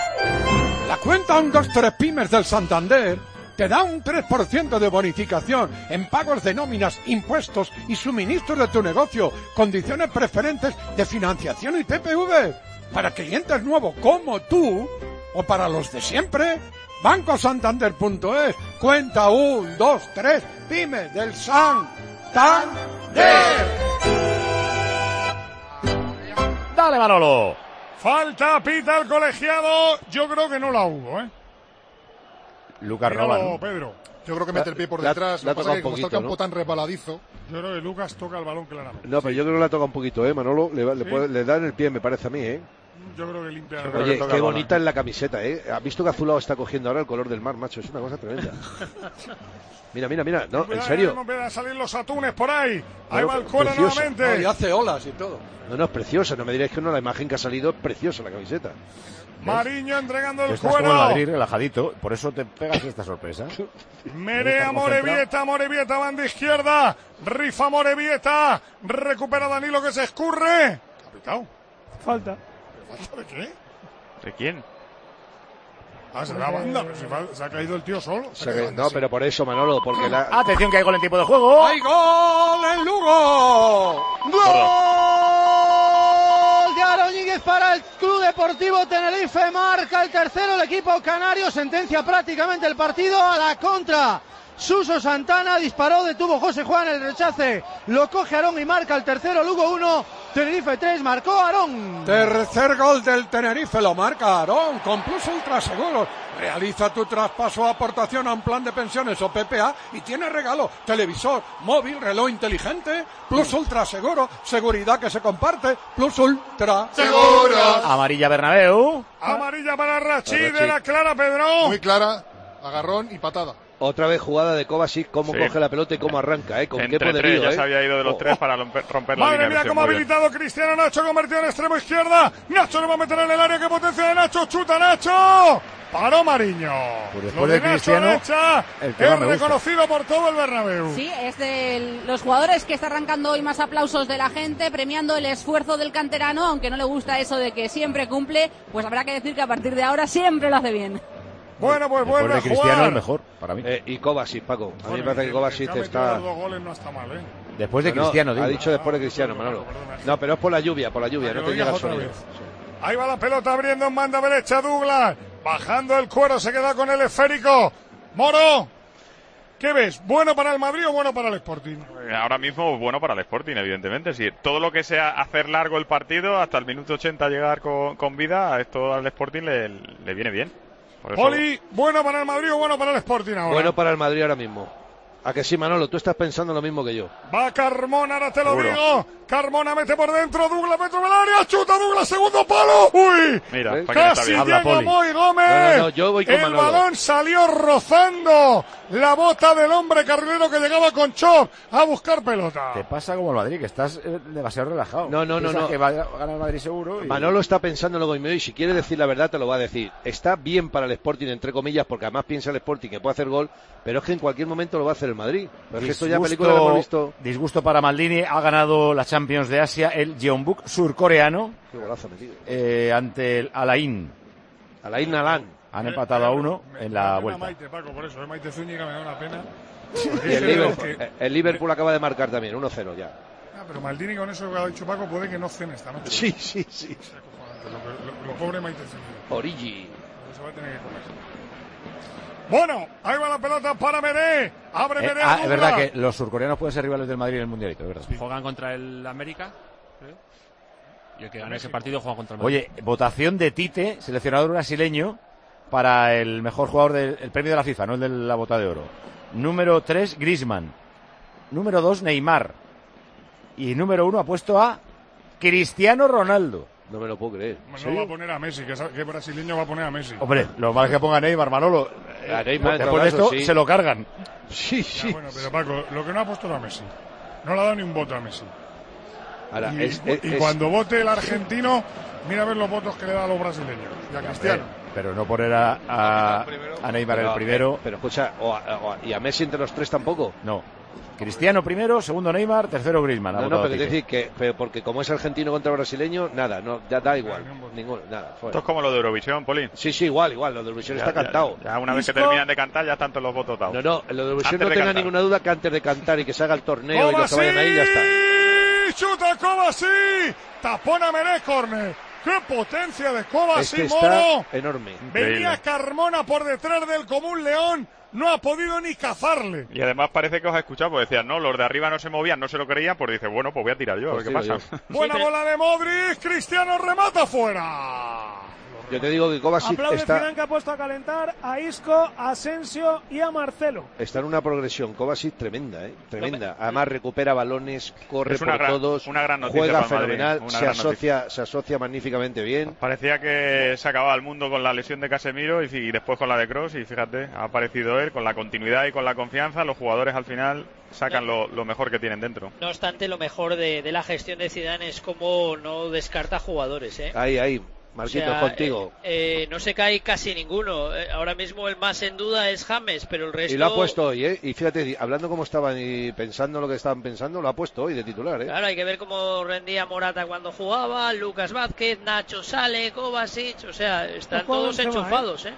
La cuenta 123 Pymes del Santander te da un 3% de bonificación en pagos de nóminas, impuestos y suministros de tu negocio, condiciones preferentes de financiación y TPV. Para clientes nuevos como tú, o para los de siempre, bancosantander.es, cuenta 123 Pymes del Santander. Dale, Manolo. Falta, pita el colegiado. Yo creo que no la hubo, ¿eh? Lucas roba, ¿no? Pedro. Yo creo que mete el pie por detrás. Lo que pasa es que como está el campo tan resbaladizo. Yo creo que Lucas toca el balón claramente. No, pero yo creo que la toca un poquito, Manolo. Le da en el pie, me parece a mí, Yo creo que limpia. Oye, qué bonita es la camiseta, ¿eh? ¿Has visto que Azulado está cogiendo ahora el color del mar, macho? Es una cosa tremenda. Mira, no, en serio. No empiezan a salir los atunes por ahí. Ahí va el cuero nuevamente. Y hace olas y todo. No, es preciosa. No me diréis que no, la imagen que ha salido es preciosa la camiseta. Mariño entregando el Estás cuero. como el Madrid relajadito, por eso te pegas esta sorpresa. Merea Morevieta banda izquierda. Rifa Morevieta. Recupera Danilo que se escurre. Capitán. Falta. ¿Falta de qué? ¿De quién? Se da banda, pero se ha caído el tío solo. No, pero por eso, Manolo, porque la... Atención que hay gol en tiempo de juego. ¡Hay gol en Lugo! ¡Gol de Aroñíguez para el Club Deportivo Tenerife! Marca el tercero el equipo canario, sentencia prácticamente el partido a la contra. Suso Santana disparó, detuvo José Juan el rechace, lo coge Aarón y marca el tercero. Lugo 1, Tenerife 3, marcó Aarón. Tercer gol del Tenerife, lo marca Aarón con Plus Ultra Seguros. Realiza tu traspaso o aportación a un plan de pensiones o PPA y tiene regalo: televisor, móvil, reloj inteligente. Plus Ultra Seguro, seguridad que se comparte. Plus Ultra Seguro. Amarilla Bernabéu. Amarilla para Rachid de la Clara Pedro. Muy clara, agarrón y patada. Otra vez jugada de Kovacic, cómo coge la pelota y cómo arranca, con Entre qué poderío, ya se había ido de los tres para romper la línea. Madre mía, cómo ha habilitado Cristiano. Nacho convertido en extremo izquierda. Nacho le va a meter en el área. ¡Qué potencia de Nacho! ¡Chuta Nacho! Paró Mariño. Pues después de Cristiano, es reconocido por todo el Bernabéu. Sí, es de los jugadores que está arrancando hoy más aplausos de la gente, premiando el esfuerzo del canterano, aunque no le gusta eso de que siempre cumple, pues habrá que decir que a partir de ahora siempre lo hace bien. Bueno, pues vuelve a Cristiano jugar. el mejor, para mí. Y Kovacic, Paco. A mí me parece que Kovacic está... Los 2 goles no está mal, ¿eh? Después de Cristiano, digo. Ha dicho después de Cristiano, Manolo. No, pero es por la lluvia, no te llega el sonido. Ahí va la pelota abriendo en banda derecha Douglas. Bajando el cuero, se queda con el esférico. Moro. ¿Qué ves? ¿Bueno para el Madrid o bueno para el Sporting? Ahora mismo bueno para el Sporting, evidentemente. Sí, todo lo que sea hacer largo el partido, hasta el minuto 80 llegar con vida, esto al Sporting le viene bien. Poli, ¿bueno para el Madrid o bueno para el Sporting ahora? Bueno para el Madrid ahora mismo. ¿A que sí, Manolo? Tú estás pensando lo mismo que yo. Va Carmona, ahora te lo digo. Carmona mete por dentro, Douglas dentro del área, chuta Douglas, segundo palo. ¡Uy! Mira, casi llega Moy Gómez. No, yo voy con el Manolo. balón salió rozando la bota del hombre carrilero que llegaba con Chop a buscar pelota. Te pasa como el Madrid, que estás demasiado relajado. No. Que va a ganar el Madrid seguro. Manolo está pensando luego y si quiere decir la verdad te lo va a decir. Está bien para el Sporting, entre comillas, porque además piensa el Sporting que puede hacer gol, pero es que en cualquier momento lo va a hacer el Madrid. Pero es que esto ya película lo hemos visto. Disgusto para Maldini, ha ganado la Champions de Asia el Jeonbuk surcoreano. Qué golazo metido. Ante el Al-Ain. Al-Ain Alan. Han empatado a 1 en la vuelta. Maite, Paco, por eso, Maite Zúñiga me da una pena. Y el Liverpool acaba de marcar también, 1-0 ya. Pero Maldini con eso que ha dicho Paco puede que no cene esta noche. Sí. Lo pobre Maite Zúñiga. Origi. Se va a tener que comer. Bueno, ahí va la pelota para Meré. Abre Meré. Es verdad que los surcoreanos pueden ser rivales del Madrid en el Mundialito, es verdad. Sí. Juegan contra el América. Y el que gane ese partido juega contra el Madrid. Oye, votación de Tite, seleccionador brasileño, para el mejor jugador del premio de la FIFA, no el de la bota de oro. Número 3, Griezmann. Número 2, Neymar. Y número 1 ha puesto a Cristiano Ronaldo. No me lo puedo creer. No va a poner a Messi, que brasileño va a poner a Messi. Hombre, lo malo es que ponga a Neymar, Manolo. Después de esto se lo cargan. Sí. Bueno, pero Paco, lo que no ha puesto era Messi. No le ha dado ni un voto a Messi. Ahora, cuando vote el argentino, mira a ver los votos que le da a los brasileños y a Cristiano. Pero no poner a Neymar el primero. Pero escucha, ¿y a Messi entre los tres tampoco? No. Cristiano primero, segundo Neymar, tercero Griezmann. No, pero decir que porque como es argentino contra brasileño, nada, no, ya da igual, nada. Fuera. Esto es como lo de Eurovisión, Poli. Sí, igual, lo de Eurovisión está cantado. Ya una vez que terminan de cantar, ya están todos los votos dados. No, lo de Eurovisión no tenga ninguna duda que antes de cantar y que se haga el torneo y los que vayan ahí, ya está. ¡Chuta Kovacic! Tapón a Meré, córner. ¡Qué potencia de Kovacic, está Moro! Enorme. Venía Carmona por detrás del común león. No ha podido ni cazarle. Y además parece que os ha escuchado, pues decían, no, los de arriba no se movían, no se lo creían, pues dice, bueno, pues voy a tirar yo, a ver qué pasa. Buena bola de Modric, Cristiano remata fuera. Yo te digo que Kovacic Aplaude está... Zidane, que ha puesto a calentar a Isco, a Asensio y a Marcelo. Está en una progresión Kovacic tremenda, tremenda. Además recupera balones, corre por todos, una gran noticia juega para Madrid, fenomenal, se asocia magníficamente bien. Parecía que se acababa el mundo con la lesión de Casemiro y después con la de Kroos, y fíjate, ha aparecido él con la continuidad y con la confianza. Los jugadores al final sacan lo mejor que tienen dentro. No obstante, lo mejor de la gestión de Zidane es como no descarta jugadores, Ahí, Marquitos, contigo. No se cae casi ninguno. Ahora mismo el más en duda es James, pero el resto... Y lo ha puesto hoy, Y fíjate, hablando como estaban y pensando lo que estaban pensando, lo ha puesto hoy de titular, Claro, hay que ver cómo rendía Morata cuando jugaba, Lucas Vázquez, Nacho sale, Kovacic, o sea, están todos enchufados,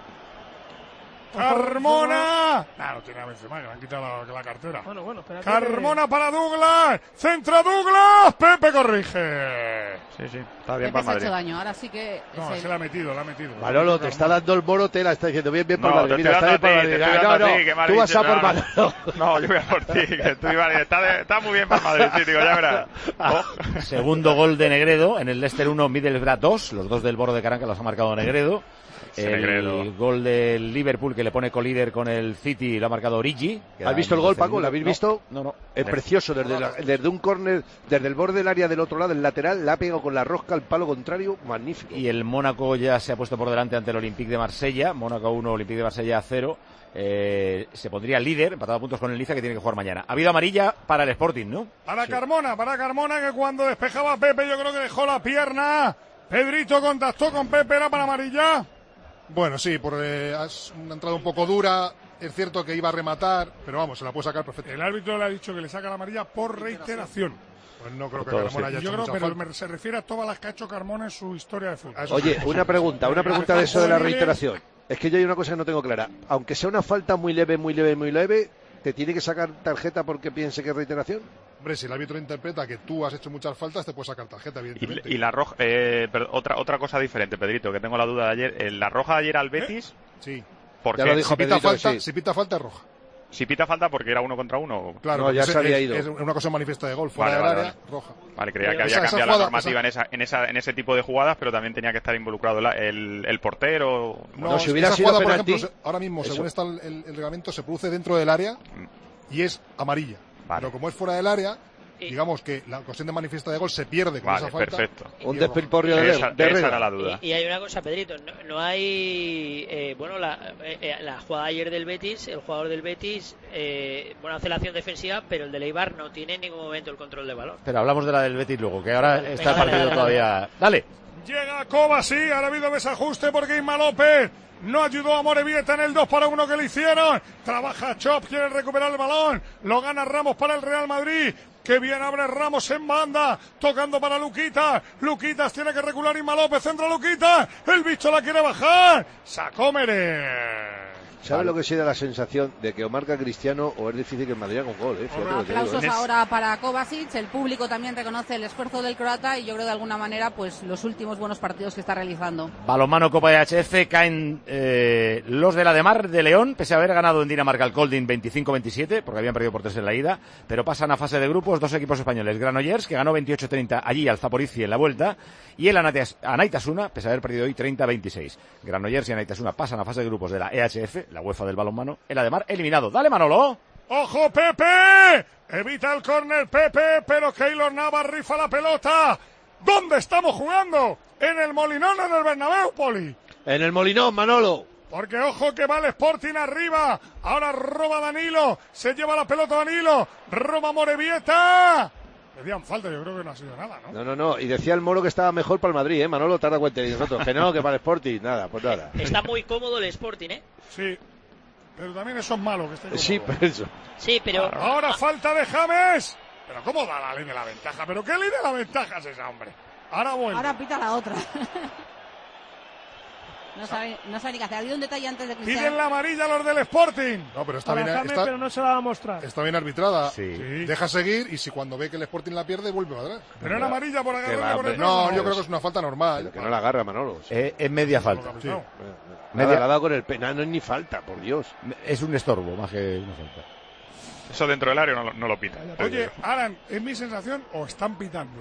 Carmona. No tiene a Benzema, que le han quitado la cartera. Bueno, espérate. Carmona para Douglas. Centra Douglas. Pepe corrige. Sí, está bien Pepe para se ha Madrid. hecho daño, ahora sí que... No, se la ha metido. Manolo, te está dando el moro, te la está diciendo bien por Madrid. Mira, está bien por Madrid. Tú vas a por Manolo. No, yo voy a por ti, que tú está muy bien para Madrid, sí, digo, ya verás. Segundo gol de Negredo en el Leicester 1, Middlesbrough 2, los dos del borde de Caranca los ha marcado Negredo. El gol del Liverpool que le pone colíder con el City lo ha marcado Origi. ¿Has visto el gol, Paco? ¿Lo habéis visto? No. Es precioso, desde un córner, desde el borde del área del otro lado, el lateral, la ha pegado con la rosca al palo contrario, magnífico. Y el Mónaco ya se ha puesto por delante ante el Olympique de Marsella, Mónaco 1, Olympique de Marsella 0. Se pondría líder, empatado a puntos con el Niza, que tiene que jugar mañana. Ha habido amarilla para el Sporting, ¿no? Para Carmona, que cuando despejaba a Pepe yo creo que dejó la pierna. Pedrito contactó con Pepe, era para amarilla. Bueno, sí, porque has una entrada un poco dura. Es cierto que iba a rematar, pero vamos, se la puede sacar perfectamente. El árbitro le ha dicho que le saca la amarilla por reiteración. Pues no creo que Carmona haya hecho mucha falta. Pero se refiere a todas las que ha hecho Carmona en su historia de fútbol. Oye, una pregunta de eso de la reiteración. Es que yo hay una cosa que no tengo clara. Aunque sea una falta muy leve, ¿te tiene que sacar tarjeta porque piense que es reiteración? Hombre, si el árbitro interpreta que tú has hecho muchas faltas, te puede sacar tarjeta, evidentemente. Y la roja, otra cosa diferente, Pedrito, que tengo la duda de ayer. La roja de ayer al Betis. Sí. ¿Por qué? Ya lo dijo Pedrito, si pita falta es roja. Si pita falta porque era 1 contra 1. Claro, no, ya se había ido. Es una cosa manifiesta de gol, fuera del área, roja. Vale, creía que había cambiado la normativa en ese tipo de jugadas, pero también tenía que estar involucrado el portero. No, si hubiera sido jugada, por ejemplo, ahora mismo, según está el reglamento, se produce dentro del área y es amarilla. Vale. Pero como es fuera del área, digamos que la cuestión de manifiesta de gol se pierde con esa falta. Perfecto. Un despilporrio de esa era la duda. Y hay una cosa, Pedrito, no hay la jugada ayer del Betis, el jugador del Betis hace la acción defensiva, pero el de Eibar no tiene en ningún momento el control de balón. Pero hablamos de la del Betis luego, que ahora está el partido todavía. Dale. Llega Kovacic, ahora ha habido desajuste porque Isma López no ayudó a Morevieta en el 2-1 que le hicieron. Trabaja Chop, quiere recuperar el balón. Lo gana Ramos para el Real Madrid. Que bien abre Ramos en banda, tocando para Luquitas. Luquitas tiene que recular Isma López, centra Luquitas. El bicho la quiere bajar. Sacó Mere. ¿Sabes lo que sí da la sensación de que o marca Cristiano o es difícil que el Madrid haga un gol? Aplausos ahora para Kovacic. El público también reconoce el esfuerzo del croata y yo creo de alguna manera pues los últimos buenos partidos que está realizando. Balonmano Copa de HF, caen los de la de Mar de León, pese a haber ganado en Dinamarca el Kolding 25-27, porque habían perdido por 3 en la ida, pero pasan a fase de grupos dos equipos españoles, Granollers, que ganó 28-30 allí al Zaporizhia en la vuelta, y el Anaitasuna, pese a haber perdido hoy 30-26. Granollers y Anaitasuna pasan a fase de grupos de la EHF, la UEFA del balonmano, el Ademar eliminado. ¡Dale, Manolo! ¡Ojo, Pepe! Evita el córner, Pepe, pero Keylor Navas rifa la pelota. ¿Dónde estamos jugando? ¿En el Molinón o en el Bernabéu, Poli? En el Molinón, Manolo. Porque ojo que va el Sporting arriba. Ahora roba Danilo. Se lleva la pelota Danilo. Roba Morevieta. Pedían falta, yo creo que no ha sido nada, ¿no? No. Y decía el Moro que estaba mejor para el Madrid, Manolo, te has dado cuenta. Y nosotros, que no, que para el Sporting. Nada, pues nada. Está muy cómodo el Sporting, ¿eh? Sí. Pero también eso es malo que esté cómodo. Sí, pero eso. Sí, pero... Ahora falta de James. Pero ¿cómo da la ley de la ventaja? ¿Pero qué ley de la ventaja es esa, hombre? Ahora vuelve. Ahora pita la otra. No sabe ni qué hacer. Ha habido un detalle antes de Cristiano. Piden la amarilla los del Sporting. No, pero está bien. Pero no se la va a mostrar. Está bien arbitrada. Sí. Deja seguir y si cuando ve que el Sporting la pierde, vuelve para atrás. Pero en amarilla por agarrarle por el No, yo creo que es una falta normal. Que no la agarra, Manolo. Es media falta. Sí. Media la ha dado con el penal, no es ni falta, por Dios. Es un estorbo, más que una falta. Eso dentro del área no lo pita. Oye, Alan, ¿es mi sensación o están pitando?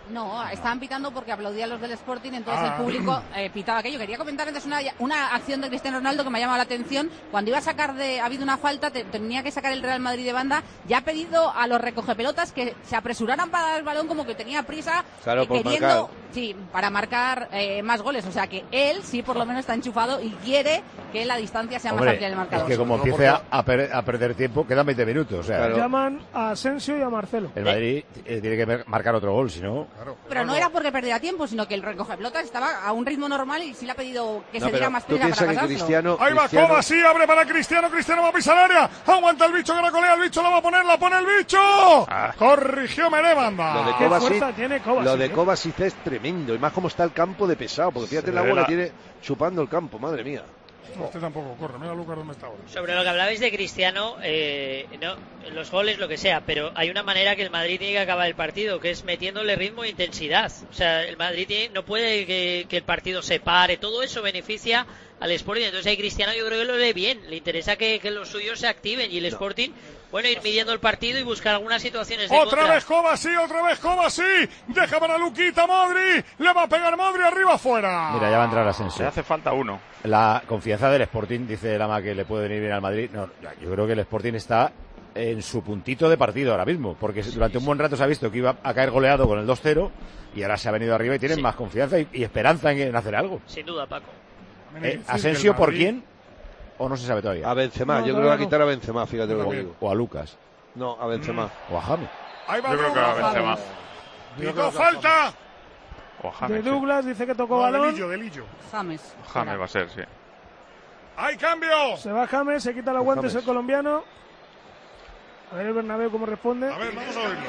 No, estaban pitando porque aplaudían los del Sporting, entonces el público pitaba aquello. Quería comentar antes una acción de Cristiano Ronaldo que me ha llamado la atención. Cuando iba a sacar ha habido una falta, tenía que sacar el Real Madrid de banda, ya ha pedido a los recogepelotas que se apresuraran para dar el balón, como que tenía prisa, queriendo, para marcar más goles. O sea que él sí por lo menos está enchufado y quiere que la distancia sea más amplia en el marcador. Es que como empiece a perder tiempo, quedan 20 minutos. O sea, llaman a Asensio y a Marcelo. El Madrid tiene que marcar otro gol, si no... Pero no era porque perdiera tiempo, sino que el recogepelotas estaba a un ritmo normal y sí le ha pedido que se diera más prisa para pasarlo. Ahí va Kovacic, abre para Cristiano va a pisar área, aguanta el bicho, que la colea el bicho, la va a poner, la pone el bicho. Corrigió Merebanda. Lo de Kovacic es tremendo, y más como está el campo de pesado, porque fíjate la bola tiene chupando el campo, madre mía. Usted tampoco corre, mira Lucas dónde está ahora. Sobre lo que hablabais de Cristiano, los goles, lo que sea, pero hay una manera que el Madrid tiene que acabar el partido, que es metiéndole ritmo e intensidad. O sea, el Madrid no puede que el partido se pare, todo eso beneficia al Sporting. Entonces ahí Cristiano yo creo que lo lee bien, le interesa que los suyos se activen y el Sporting, ir midiendo el partido y buscar algunas situaciones de otra contra. vez Kovacic, deja para Luquita Modri, le va a pegar Modri arriba afuera. Mira, ya va a entrar Asensio. Le hace falta uno. La confianza del Sporting, dice Lama que le puede venir bien al Madrid. No, yo creo que el Sporting está en su puntito de partido ahora mismo, porque durante un buen rato se ha visto que iba a caer goleado con el 2-0 y ahora se ha venido arriba y tienen más confianza y esperanza en hacer algo. Sin duda, Paco. ¿Asensio por quién? ¿O no se sabe todavía? A Benzema, yo creo que va a quitar a Benzema, fíjate lo que digo. O a Lucas. No, a Benzema. O a James. Ahí va, yo creo que a Benzema. Pico falta. O James. De Douglas dice que tocó balón. De Lillo. James va a ser, sí. ¡Hay cambio! Se va James, se quita los guantes el colombiano. A ver el Bernabéu cómo responde. A ver, vamos a verlo.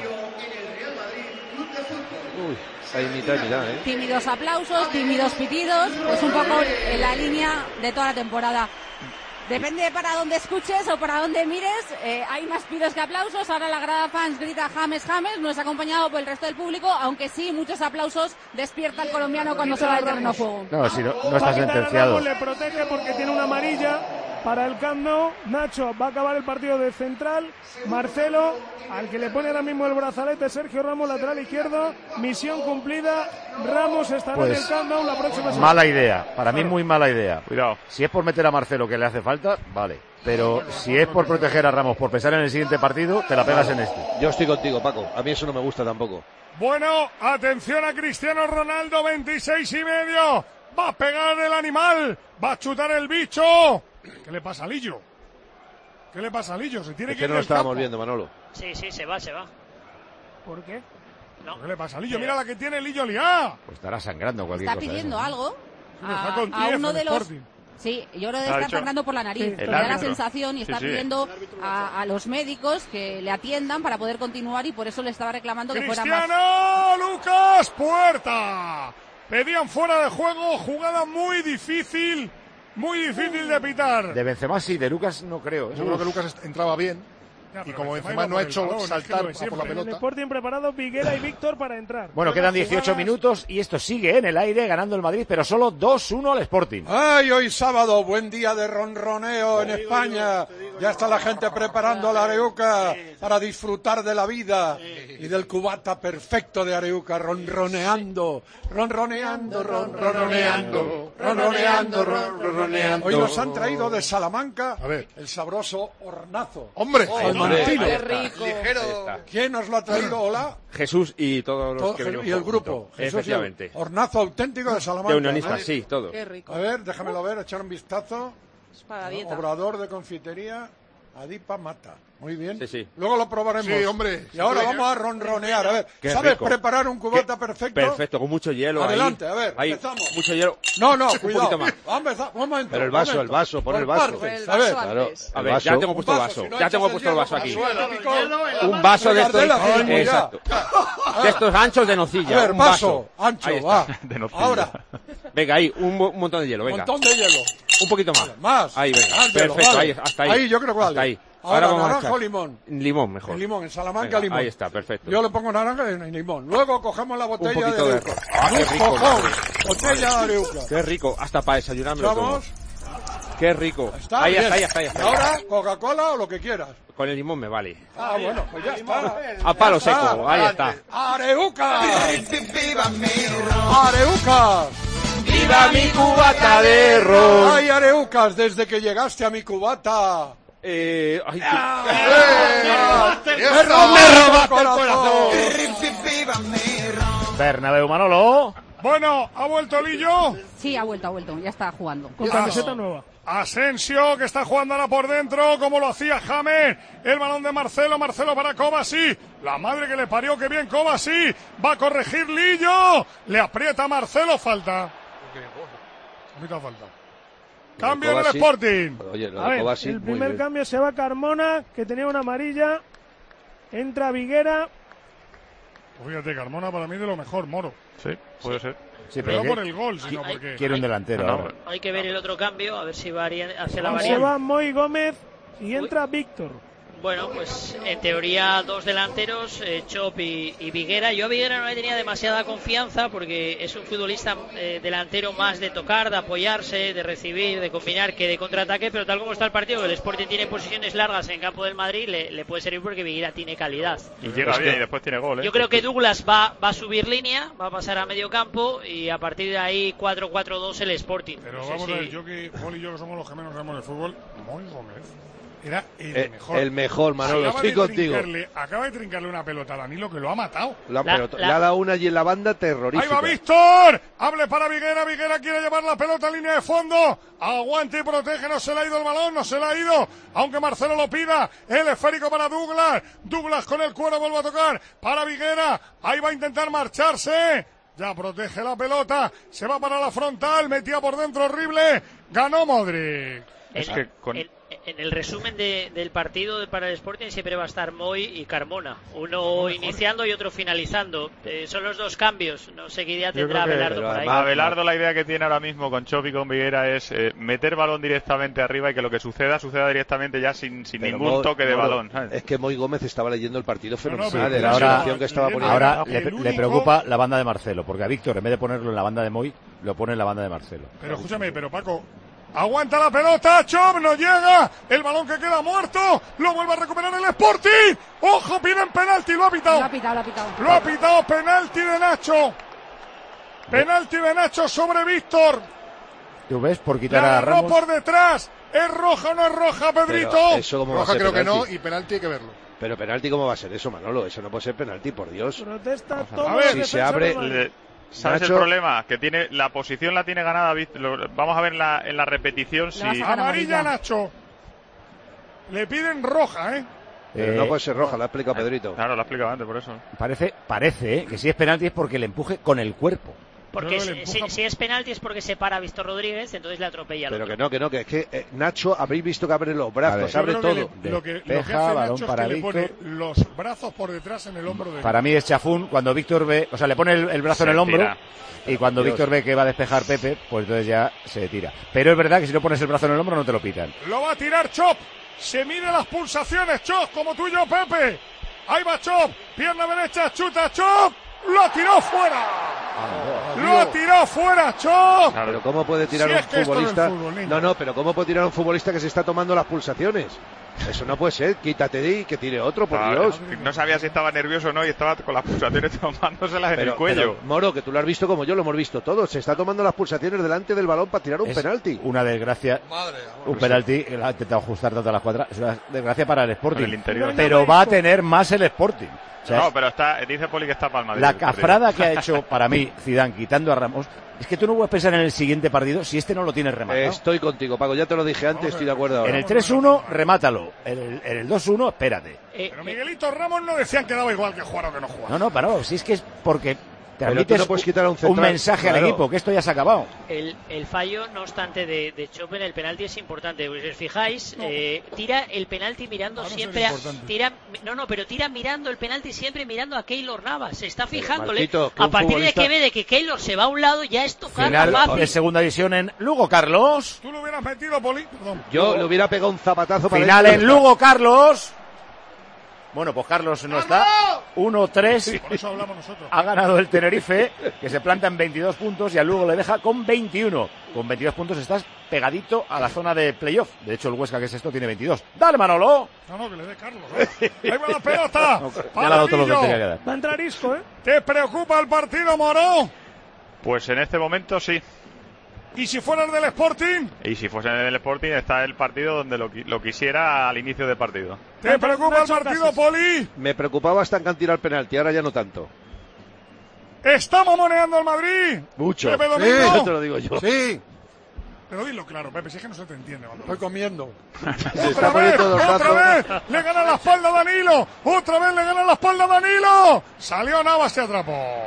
Uy, hay mitad, Tímidos aplausos, tímidos pitidos, pues un poco en la línea de toda la temporada. Depende para dónde escuches o para dónde mires, hay más pidos que aplausos. Ahora la grada fans grita James, no es acompañado por el resto del público, aunque sí, muchos aplausos despierta el colombiano cuando se va del terreno de juego. No, si no está sentenciado. Le protege porque tiene una amarilla para el Camp Nou. Nacho va a acabar el partido de central. Marcelo, al que le pone ahora mismo el brazalete, Sergio Ramos, lateral izquierdo. Misión cumplida. Ramos estará en el Camp Nou la próxima semana. Mala idea, para mí muy mala idea. Cuidado. Si es por meter a Marcelo que le hace falta, vale. Pero si es por proteger a Ramos, por pensar en el siguiente partido, te la pegas en este. Yo estoy contigo, Paco. A mí eso no me gusta tampoco. Bueno, atención a Cristiano Ronaldo, 26,5. Va a pegar el animal. Va a chutar el bicho. ¿Qué le pasa a Lillo? Se tiene que ir no lo estábamos viendo, Manolo. Sí, se va. ¿Por qué? No. ¿Qué le pasa a Lillo? Mira la que tiene Lillo liada. Pues estará sangrando cualquier cosa. Está pidiendo algo a uno de los... Sí, yo creo que está sangrando por la nariz. Le da la sensación y está pidiendo a los médicos que le atiendan para poder continuar y por eso le estaba reclamando que fuera más... ¡Cristiano! ¡Lucas! ¡Puerta! Pedían fuera de juego, jugada muy difícil de pitar. De Benzema sí, de Lucas no creo. Yo creo que Lucas entraba bien. Y como Benzema no ha hecho saltar por la pelota. El Sporting preparado, Viguera y Víctor para entrar. Bueno, quedan 18 minutos y esto sigue en el aire, ganando el Madrid, pero solo 2-1 al Sporting. ¡Ay, hoy sábado! Buen día de ronroneo en España. Ya está la gente preparando la areuca para disfrutar de la vida y del cubata perfecto de areuca, ronroneando. Hoy nos han traído de Salamanca el sabroso hornazo. ¡Hombre! Qué rico. ¿Quién nos lo ha traído? Hola. Jesús y todos los que venimos. Y el grupo. Efectivamente. Hornazo auténtico de Salamanca. De unionistas, sí, todos. Qué rico. A ver, déjamelo ver, echar un vistazo. Obrador de confitería, Adipa Mata. Muy bien. Sí. Luego lo probaremos. Sí, hombre. Y ahora vamos a ronronear. A ver, Qué ¿sabes rico. preparar un cubata perfecto? Perfecto, con mucho hielo. Adelante, ahí. a ver, ahí, empezamos. mucho hielo. No, Un cuidado. poquito más. Vamos a empezar, un momento. Pero el vaso, pon el vaso. A ver, claro, A ver, ya tengo puesto el vaso. Ya tengo puesto el vaso aquí. Un vaso vaso de estos. Exacto. De estos anchos de nocilla. A ver, un vaso, vaso. ancho, Ahí está. va. De nocilla. Ahora, Venga, ahí, un montón de hielo, un venga. montón de hielo. Un poquito más. Más. Ahí, venga. Más hielo, Perfecto, vale. ahí, hasta ahí. Ahí, yo creo que vale. Hasta ahí. Ahora, vamos a naranja echar o limón. Limón, mejor. El limón, en Salamanca Venga, limón. ahí está, perfecto. Yo le pongo naranja y limón. Luego cogemos la botella Un poquito de areuca. qué rico, Cojón, madre. botella de areuca. Qué rico, hasta para desayunarme lo tomo. Vamos. Qué rico. Está ahí bien. está. Ahora, Coca-Cola o lo que quieras. Con el limón me vale. Bueno, pues ya está. A palo seco, ahí está. ¡Areucas! ¡Areucas! ¡Viva mi cubata de ron! ¡Ay, Areucas! Desde que llegaste a mi cubata. ¡Me robaste el corazón! Bernabéu, Manolo. Bueno, ¿ha vuelto Lillo? Sí, ha vuelto, ya está jugando. Con camiseta nueva. Asensio, que está jugando ahora por dentro, como lo hacía James. El balón de Marcelo para Kovacic. La madre que le parió, que bien Kovacic. Va a corregir Lillo. Le aprieta Marcelo, falta. Falta. Cambio en el Sporting. Oye, a ver, el primer cambio se va Carmona, que tenía una amarilla. Entra Viguera. Fíjate, Carmona para mí de lo mejor, Moro. Sí, puede ser. Sí, pero no por el gol, sino porque... Quiere un delantero ahora. Hay que ver el otro cambio, a ver si varía hacia la variante. Se va Moy Gómez y entra Víctor. Bueno, pues en teoría dos delanteros, Chop y Viguera. Yo a Viguera no le tenía demasiada confianza porque es un futbolista delantero más de tocar, de apoyarse, de recibir, de combinar que de contraataque, pero tal como está el partido, el Sporting tiene posiciones largas en campo del Madrid, le puede servir porque Viguera tiene calidad. Y llega bien y después tiene gol. Yo creo que Douglas va a subir línea, va a pasar a medio campo y a partir de ahí 4-4-2 el Sporting. Pero no vamos a ver, yo que Paul y yo que somos los que menos sabemos de fútbol, Moy Gómez era el mejor. El mejor, Manolo, estoy contigo. Acaba de trincarle una pelota a Danilo que lo ha matado. Le ha dado una allí en la banda terrorífica. ¡Ahí va Víctor! Hable para Viguera. Viguera quiere llevar la pelota a línea de fondo. Aguante y protege. No se le ha ido el balón, no se le ha ido. Aunque Marcelo lo pida. El esférico para Douglas. Douglas con el cuero vuelve a tocar para Viguera. Ahí va a intentar marcharse. Ya protege la pelota. Se va para la frontal. Metía por dentro horrible. Ganó Modric. En el resumen del partido para el Sporting siempre va a estar Moy y Carmona, uno iniciando y otro finalizando. Son los dos cambios, no sé qué idea tendrá Abelardo por ahí. Abelardo la idea que tiene ahora mismo con Chop y con Viguera es meter balón directamente arriba y que lo que suceda directamente ya sin ningún toque de balón, ¿sabes? Es que Moy Gómez estaba leyendo el partido fenomenal, de la situación que estaba poniendo. Ahora le preocupa la banda de Marcelo, porque a Víctor en vez de ponerlo en la banda de Moy, lo pone en la banda de Marcelo. Pero escúchame, Paco... Aguanta la pelota, Chop, no llega, el balón que queda muerto, lo vuelve a recuperar el Sporting, ojo, piden penalti, lo ha pitado. Lo ha pitado, penalti de Nacho sobre Víctor. ¿Tú ves por quitar a Ramos? Por detrás, ¿es roja o no es roja, Pedrito? Roja creo que no, y penalti hay que verlo. Pero penalti, ¿cómo va a ser eso, Manolo? Eso no puede ser penalti, por Dios. Protesta todo. A ver, si se abre... ¿Sabes Nacho? El problema? Que tiene la posición la tiene ganada. Vamos a ver en la repetición si... Amarilla Nacho. Le piden roja, Pero no puede ser roja, la ha explicado Pedrito. Claro, lo ha explicado antes, por eso. Parece que si es penalti es porque le empuje con el cuerpo. Porque si es penalti es porque se para Víctor Rodríguez, entonces le atropella al otro. Pero que es que Nacho, habéis visto que abre los brazos, abre todo. Lo que hace Nacho es que le pone los brazos por detrás en el hombro de... Para mí es chafún cuando Víctor ve, o sea, le pone el brazo en el hombro y cuando Víctor ve que va a despejar Pepe, pues entonces ya se tira. Pero es verdad que si no pones el brazo en el hombro no te lo pitan. Lo va a tirar Chop, se mide las pulsaciones Chop, como tú y yo, Pepe. Ahí va Chop, pierna derecha, chuta Chop. ¡Lo tiró fuera! ¡Lo tiró fuera, Chop! Pero ¿cómo puede tirar un futbolista? Pero ¿cómo puede tirar un futbolista que se está tomando las pulsaciones? Eso no puede ser, quítate de y que tire otro, por Dios. No sabía si estaba nervioso o no y estaba con las pulsaciones tomándoselas en el cuello. Pero, Moro, que tú lo has visto como yo, lo hemos visto todos. Se está tomando las pulsaciones delante del balón para tirar un penalti. Una desgracia. Un penalti, ha intentado ajustar toda la cuadra. Es una desgracia para el Sporting. El interior. Pero va a tener más el Sporting. O sea, pero dice Poli que está para el Madrid. La cafrada que ha hecho para mí Zidane quitando a Ramos, es que tú no puedes pensar en el siguiente partido si este no lo tienes rematado. Estoy contigo, Paco, ya te lo dije antes, estoy de acuerdo ahora. En el 3-1, remátalo. En el 2-1, espérate. Pero Miguelito Ramos no decían que daba igual que jugar o que no jugar. No, si es que es porque transmites no puedes quitar un mensaje al equipo, que esto ya se ha acabado. El fallo, no obstante, de Chop en el penalti es importante. Si os fijáis, tira el penalti mirando siempre pero tira mirando el penalti siempre mirando a Keylor Navas. Se está fijando. A partir de que ve de que Keylor se va a un lado, ya es tocarla fácil. De segunda división en Lugo, Carlos. ¿Tú lo hubieras metido, Poli? Perdón. Yo le hubiera pegado un zapatazo para final en Lugo, Carlos. Bueno, pues Carlos no está. 1-3. Sí, por eso hablamos nosotros. Ha ganado el Tenerife, que se planta en 22 puntos y al Lugo le deja con 21. Con 22 puntos estás pegadito a la zona de playoff. De hecho, el Huesca, que es esto, tiene 22. ¡Dale, Manolo! No, que le dé Carlos. Ahí va la pelota. Ya le ha dado todo lo que tenía que dar. Va a entrar Isco, ¿eh? ¿Te preocupa el partido, Moro? Pues en este momento sí. ¿Y si fuera el del Sporting? Y si fuese el del Sporting, está el partido donde lo quisiera al inicio del partido. ¿Te preocupa el partido, Poli? Me preocupaba hasta en cantidad el penalti, ahora ya no tanto. ¿Estamos moneando el Madrid? Mucho. Pepe Sí, Domingo. yo te lo digo yo. Sí. Pero dilo claro, Pepe, si es que no se te entiende. Estoy comiendo. ¡Otra vez! ¡Le gana la espalda a Danilo! ¡Otra vez le gana la espalda a Danilo! Salió Navas, se atrapó.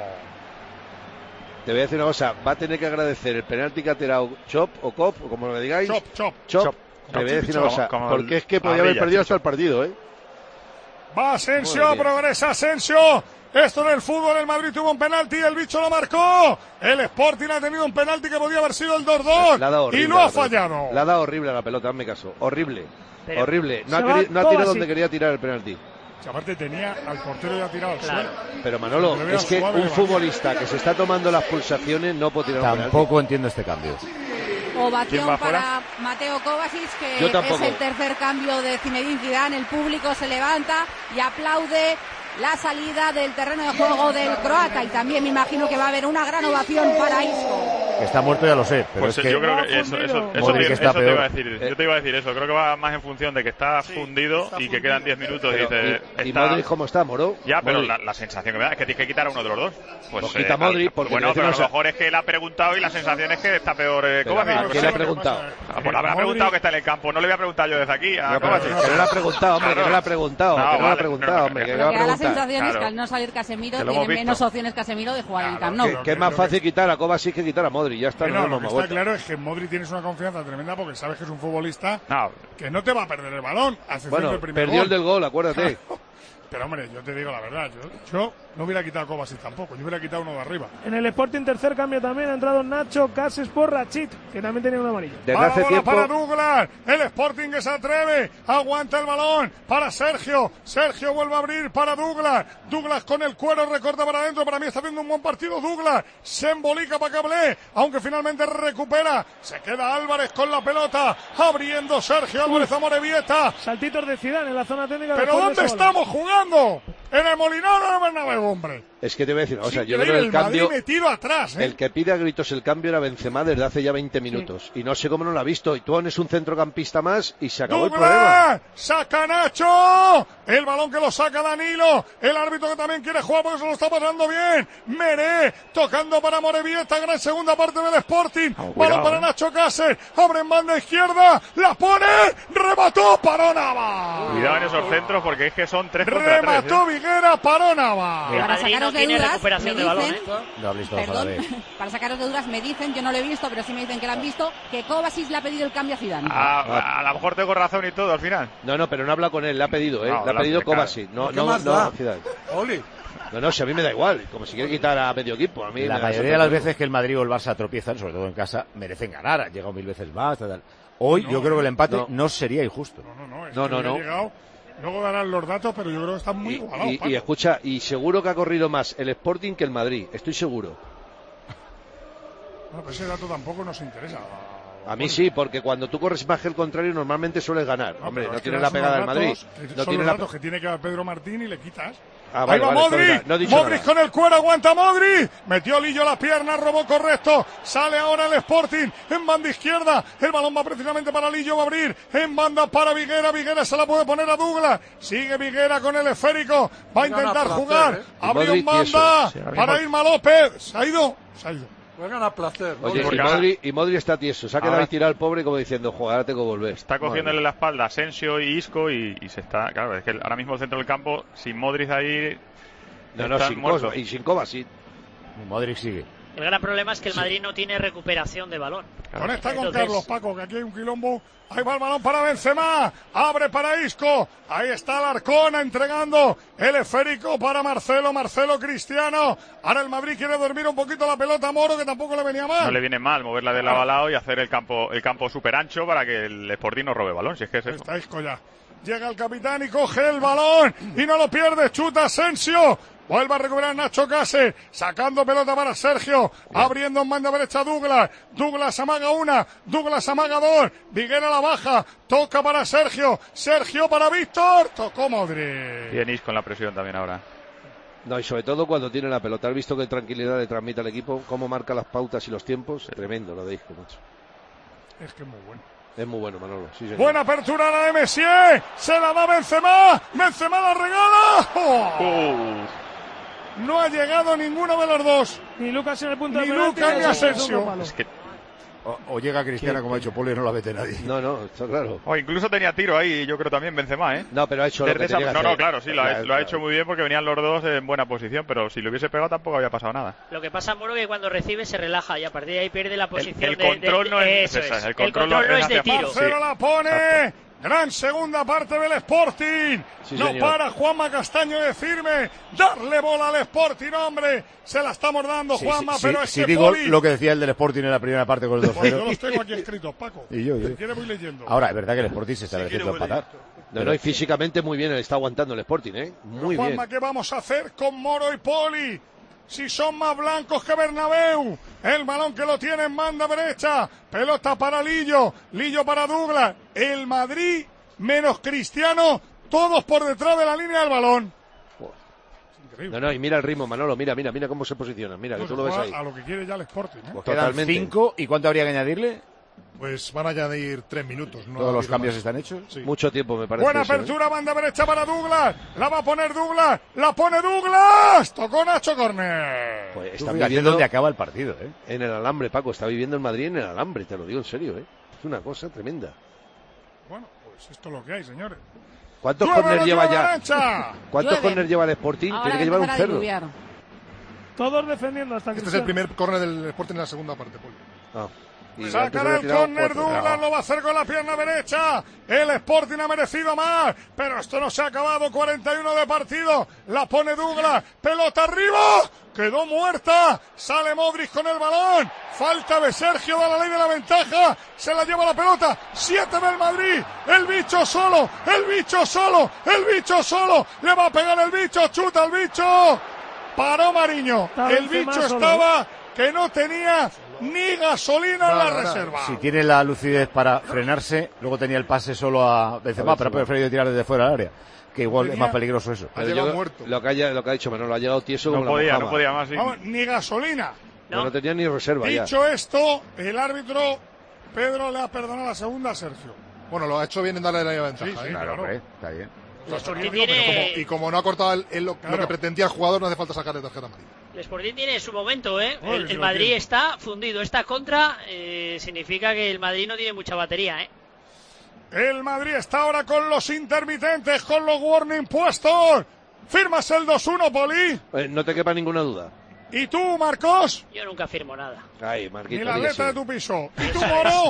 Te voy a decir una cosa, va a tener que agradecer el penalti que ha tirado Chop o Cop, o como lo digáis. Chop. Te voy a decir una cosa, porque es que podía haber perdido hasta el partido, ¿eh? Va Asensio, progresa Asensio. Esto en el fútbol, el Madrid tuvo un penalti, el bicho lo marcó. El Sporting ha tenido un penalti que podía haber sido el 2-2 y lo ha fallado. Le ha dado horrible a la pelota, hazme caso. Horrible. Pero horrible. No ha tirado donde quería tirar el penalti. Aparte tenía al portero ya tirado al suelo. Pero Manolo, es que un futbolista que se está tomando las pulsaciones no puede tirar un penalti. Tampoco entiendo este cambio. Ovación para Mateo Kovacic, que es el tercer cambio de Zinedine Zidane. El público se levanta y aplaude la salida del terreno de juego del croata, y también me imagino que va a haber una gran ovación para Isco. Que está muerto ya lo sé, pero pues es que yo creo que eso te iba a decir. Yo te iba a decir eso, creo que va más en función de que está fundido y que quedan 10 minutos. ¿Y Modric cómo está, Moro? Ya, pero la sensación que me da es que tienes que quitar a uno de los dos. Pues quita Modric, porque bueno, pero a lo mejor es que él ha preguntado y la sensación es que está peor Kovacic. ¿Quién le ha preguntado? Pues le habrá preguntado que está en el campo, no le voy a preguntar yo desde aquí a Kovacic. Que no le ha preguntado, hombre, que no le ha preguntado, hombre, que Lo que da la sensación es que al no salir Casemiro tiene menos opciones Casemiro de jugar en el Camp Nou. Que es más fácil quitar a Kovacic que quitar a Modric, ya está. Lo que está claro es que Modric tienes una confianza tremenda porque sabes que es un futbolista que no te va a perder el balón. Bueno, perdió el del gol, acuérdate. Pero hombre, yo te digo la verdad, yo no hubiera quitado a Kovacic tampoco, yo hubiera quitado uno de arriba. En el Sporting tercer cambio también ha entrado Nacho Cases por Rachid, que también tenía una amarilla. Para Douglas, el Sporting que se atreve, aguanta el balón para Sergio vuelve a abrir para Douglas con el cuero, recorta para adentro, para mí está haciendo un buen partido Douglas, se embolica para Cablé, aunque finalmente recupera, se queda Álvarez con la pelota, abriendo Sergio Álvarez a Morevieta. Saltitos de Zidane en la zona técnica. ¿Pero dónde estamos jugando? ¿En el Molinón o en el Bernabéu, hombre? Es que te voy a decir, o sea, yo creo que el cambio, metido atrás, el que pide a gritos el cambio era Benzema desde hace ya 20 minutos, y no sé cómo no lo ha visto, y tú pones un centrocampista más y se acabó el problema. ¡Saca Nacho! El balón que lo saca Danilo, el árbitro que también quiere jugar porque se lo está pasando bien. Meré, tocando para Morevieta, gran segunda parte del Sporting. Balón para Nacho Cáceres, abre en banda izquierda, la pone, remató, paró Navas. Cuidado en esos centros porque es que son 3 contra 3. Remató Viguera, paró Navas. Para sacaros de dudas, me dicen, para sacaros de dudas me dicen, yo no lo he visto, pero sí me dicen que lo han visto, que Kovacic le ha pedido el cambio a Zidane. A lo mejor tengo razón y todo al final. No, pero no habla con él, le ha pedido, le ha pedido Kovacic, no Zidane. Oli. No, si a mí me da igual, como si quiere quitar a medio equipo. A mí la mayoría de las veces que el Madrid o el Barça tropiezan, sobre todo en casa, merecen ganar, han llegado 1000 veces más, tal. Hoy yo creo que el empate no sería injusto. No. Luego darán los datos, pero yo creo que están muy igualados. Y escucha, y seguro que ha corrido más el Sporting que el Madrid, estoy seguro. No, pero ese dato tampoco nos interesa. A mí sí, porque cuando tú corres más que el contrario normalmente sueles ganar. Hombre, no tienes la pegada del Madrid. Son los datos que tiene que dar Pedro Martín y le quitas. Ahí va Modric, Modric con el cuero, aguanta Modric, metió Lillo la pierna, robó correcto, sale ahora el Sporting en banda izquierda, el balón va precisamente para Lillo, va a abrir en banda para Viguera se la puede poner a Douglas, sigue Viguera con el esférico, va a intentar jugar, abrió en banda para Irma López, se ha ido. Juegan a placer. Oye, y Modric está tieso. Se ha quedado ahí tirado el pobre como diciendo, joder, ahora tengo que volver. Está cogiéndole la espalda a Asensio y Isco y se está... Claro, es que ahora mismo el centro del campo, sin Modric ahí... sin Kovacic. Modric sigue. El gran problema es que el Madrid no tiene recuperación de balón. Conecta con Carlos, Paco, que aquí hay un quilombo. Ahí va el balón para Benzema, abre para Isco, ahí está Alarcón entregando el esférico para Marcelo Cristiano. Ahora el Madrid quiere dormir un poquito la pelota a Moro, que tampoco le venía mal. No le viene mal moverla de lado a lado y hacer el campo súper ancho para que el Sporting no robe balón, si es que es eso. Está Isco ya. Llega el capitán y coge el balón y no lo pierde. Chuta Asensio. Vuelve a recuperar Nacho Case, sacando pelota para Sergio, abriendo en banda derecha Douglas. Douglas amaga una, Douglas amaga dos. Viguera la baja, toca para Sergio. Sergio para Víctor. Tocó Modric. Bien Is con la presión también ahora. No, y sobre todo cuando tiene la pelota. ¿Has visto qué tranquilidad le transmite al equipo? Cómo marca las pautas y los tiempos. Tremendo lo de Isco, macho. Es que es muy bueno. Es muy bueno, Manolo. Sí, señor. Buena apertura la de Messier. Se la da Benzema. Benzema la regala. No ha llegado ninguno de los dos. Ni Lucas en el punto ni de penalti. Ni Lucas ni Asensio. Es que o llega Cristiano, como ha hecho Poli, y no la vete nadie. No, está claro. O incluso tenía tiro ahí, yo creo también Benzema, ¿eh? No, pero ha hecho lo que tenía que hacer. No, claro, sí, lo ha hecho muy bien porque venían los dos en buena posición, pero si lo hubiese pegado tampoco había pasado nada. Lo que pasa, Moro, que cuando recibe se relaja y a partir de ahí pierde la posición. El control no es el control no es de tiro. Marcelo la pone. Exacto. Gran segunda parte del Sporting. Sí, no señor. para Juanma Castaño de decirme darle bola al Sporting, hombre. Se la estamos dando, Juanma, pero es que digo Poli... lo que decía el del Sporting en la primera parte con el 2-0. Yo los tengo aquí escritos, Paco. Y yo. Si quiere voy leyendo. Ahora, es verdad que el Sporting se está mereciendo empatar. No, y físicamente muy bien está aguantando el Sporting, ¿eh? Muy Juanma, bien. ¿qué vamos a hacer con Moro y Poli? Si son más blancos que Bernabéu. El balón que lo tiene en banda derecha. Pelota para Lillo. Lillo para Douglas. El Madrid menos Cristiano. Todos por detrás de la línea del balón. No, y mira el ritmo, Manolo. Mira cómo se posiciona. Mira, que tú lo ves ahí. A lo que quiere ya el Sporting, ¿eh? Pues quedan 5. ¿Y cuánto habría que añadirle? Pues van a añadir 3 minutos. No ¿Todos los cambios están hechos? Sí. Mucho tiempo, me parece. Buena apertura, banda derecha para Douglas. La va a poner Douglas. La pone Douglas. Tocó Nacho Corner. Pues está viviendo donde acaba el partido, ¿eh? En el alambre, Paco. Está viviendo el Madrid en el alambre, te lo digo en serio, ¿eh? Es una cosa tremenda. Bueno, pues esto es lo que hay, señores. ¿Cuántos corners lleva ya? ¿Cuántos corners lleva el Sporting? Ahora Tiene que llevar un cerro. Todos defendiendo hasta Este es el primer córner del Sporting en la segunda parte, Poli. Sacará el córner Douglas, lo va a hacer con la pierna derecha. El Sporting ha merecido más, pero esto no se ha acabado. 41 de partido, la pone Douglas, pelota arriba, quedó muerta. Sale Modric con el balón, falta de Sergio, da la ley de la ventaja, se la lleva la pelota. 7 del Madrid, el bicho solo, le va a pegar el bicho, chuta el bicho. Paró Mariño, el bicho estaba que no tenía ni gasolina en la reserva. Si tiene la lucidez para frenarse, luego tenía el pase solo a Benzema, pero ha preferido tirar desde fuera del área, que igual es más peligroso eso. Ha llegado muerto. Lo que ha dicho Manolo, ha llegado tieso como la no podía más. Sí. Vamos, ni gasolina. No tenía ni reserva. Dicho esto, el árbitro Pedro le ha perdonado la segunda a Sergio. Bueno, lo ha hecho bien en darle la ventaja. Sí, claro. Está bien. Y como no ha cortado lo que pretendía el jugador, no hace falta sacarle tarjeta amarilla. El Sporting tiene su momento, ¿eh? El Madrid está fundido. Esta contra significa que el Madrid no tiene mucha batería, ¿eh? El Madrid está ahora con los intermitentes, con los warning puestos. ¿Firmas el 2-1, Poli? No te quepa ninguna duda. ¿Y tú, Marcos? Yo nunca firmo nada. Ay, Marquito, ni la letra de tu piso. ¿Y tú, Moro?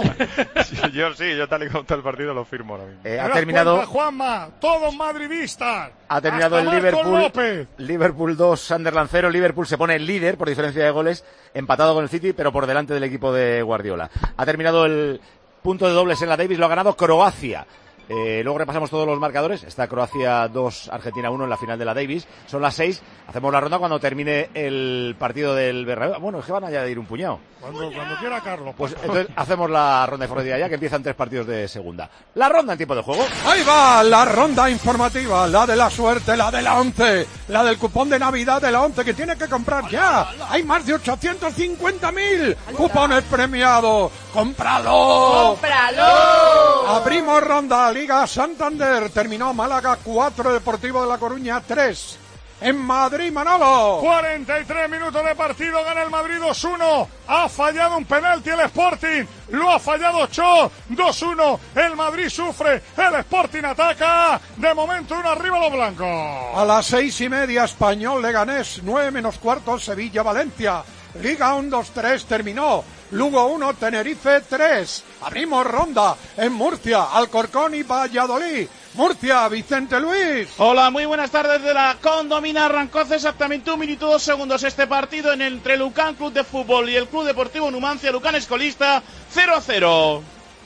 yo tal y como está el partido lo firmo ahora mismo. Ha terminado Juanma, todos madridistas. Ha terminado el Liverpool 2, Sunderland 0. Liverpool se pone líder por diferencia de goles, empatado con el City, pero por delante del equipo de Guardiola. Ha terminado el punto de dobles en la Davis, lo ha ganado Croacia. Luego repasamos todos los marcadores. Está Croacia 2, Argentina 1 en la final de la Davis. Son las 6. Hacemos la ronda cuando termine el partido del Bernabéu. Bueno, es que van a añadir un puñado. Cuando quiera Carlos. Pues entonces hacemos la ronda informativa ya, que empiezan 3 partidos de segunda. La ronda en tiempo de juego. Ahí va la ronda informativa, la de la suerte, la de la 11, la del cupón de Navidad de la 11 que tiene que comprar ya. Hay más de 850.000 cupones premiados. ¡Cómpralo! Abrimos ronda. Liga Santander. Terminó Málaga 4, Deportivo de La Coruña 3. En Madrid, Manolo. 43 minutos de partido, gana el Madrid 2-1. Ha fallado un penalti el Sporting. Lo ha fallado Cho. 2-1. El Madrid sufre. El Sporting ataca. De momento 1 arriba los blancos. A las 6:30, Español Leganés. 9 menos cuarto, Sevilla Valencia. Liga 1-2-3 terminó. Lugo 1, Tenerife 3. Abrimos ronda en Murcia, Alcorcón y Valladolid. Murcia, Vicente Luis. Hola, muy buenas tardes de la Condomina. Arrancó hace exactamente 1 minuto 2 segundos este partido entre Lucan Club de Fútbol y el Club Deportivo Numancia. Lucan es colista, 0-0.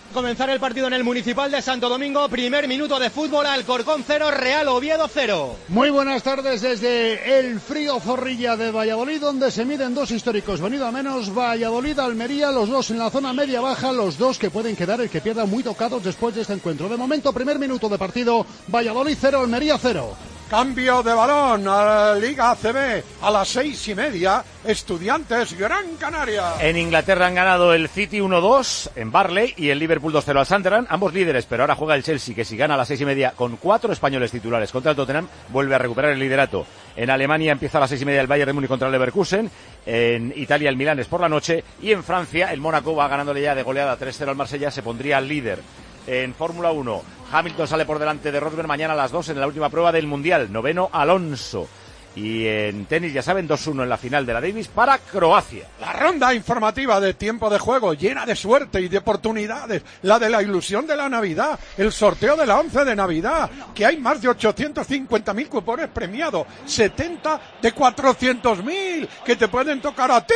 Comenzar el partido en el Municipal de Santo Domingo, primer minuto de fútbol, Alcorcón 0, Real Oviedo 0. Muy buenas tardes desde el frío Zorrilla de Valladolid, donde se miden dos históricos, venido a menos, Valladolid-Almería, los dos en la zona media-baja, los dos que pueden quedar el que pierda muy tocados después de este encuentro. De momento, primer minuto de partido, Valladolid 0, Almería 0. Cambio de balón a la Liga ACB a las 6:30, Estudiantes Gran Canaria. En Inglaterra han ganado el City 1-2 en Barley y el Liverpool 2-0 al Sunderland, ambos líderes, pero ahora juega el Chelsea, que si gana a las 6:30 con 4 españoles titulares contra el Tottenham, vuelve a recuperar el liderato. En Alemania empieza a las 6:30 el Bayern de Múnich contra el Leverkusen, en Italia el Milán es por la noche, y en Francia el Mónaco va ganándole ya de goleada 3-0 al Marsella, se pondría al líder. En Fórmula 1, Hamilton sale por delante de Rosberg mañana a las 2 en la última prueba del Mundial, noveno Alonso. Y en tenis, ya saben, 2-1 en la final de la Davis para Croacia. La ronda informativa de tiempo de juego, llena de suerte y de oportunidades. La de la ilusión de la Navidad, el sorteo de la 11 de Navidad, que hay más de 850.000 cupones premiados, 70 de 400.000 que te pueden tocar a ti.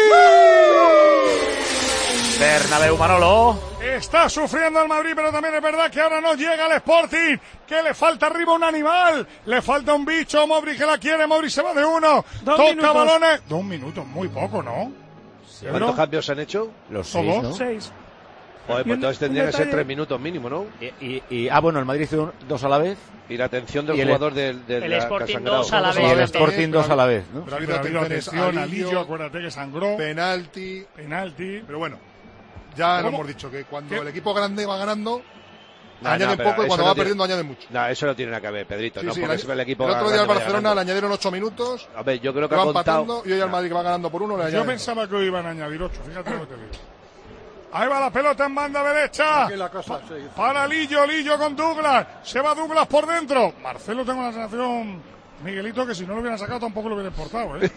Bernabéu, Manolo. Está sufriendo el Madrid, pero también es verdad que ahora no llega el Sporting, que le falta arriba un animal, le falta un bicho. Modric que la quiere, Modric se va de uno, toca balones. 2 minutos, muy poco, ¿no? ¿Cuántos cambios se han hecho? Los 6, ¿no? 6. Joder, pues entonces tendría que ser 3 minutos mínimo, ¿no? Bueno, el Madrid hizo 2 a la vez. Y la atención del jugador del el Sporting 2 a la vez. Y el Sporting 2 a la vez, ¿no? Pero ha habido atención a Lillo, acuérdate que sangró. Penalti. Pero bueno, ya lo hemos dicho, que cuando el equipo grande va ganando, añaden poco, y cuando va perdiendo añaden mucho. No, eso no tiene nada que ver, Pedrito. Sí, no, sí, porque el equipo el otro día al Barcelona le añadieron 8 minutos. A ver, yo creo que va ha contado. empatando, y hoy al Madrid que va ganando por 1 le añaden. Yo pensaba que hoy iban a añadir 8, fíjate lo que te digo. Ahí va la pelota en banda derecha. Para Lillo con Douglas. Se va Douglas por dentro. Marcelo, tengo la sensación, Miguelito, que si no lo hubieran sacado tampoco lo hubiera importado, ¿eh?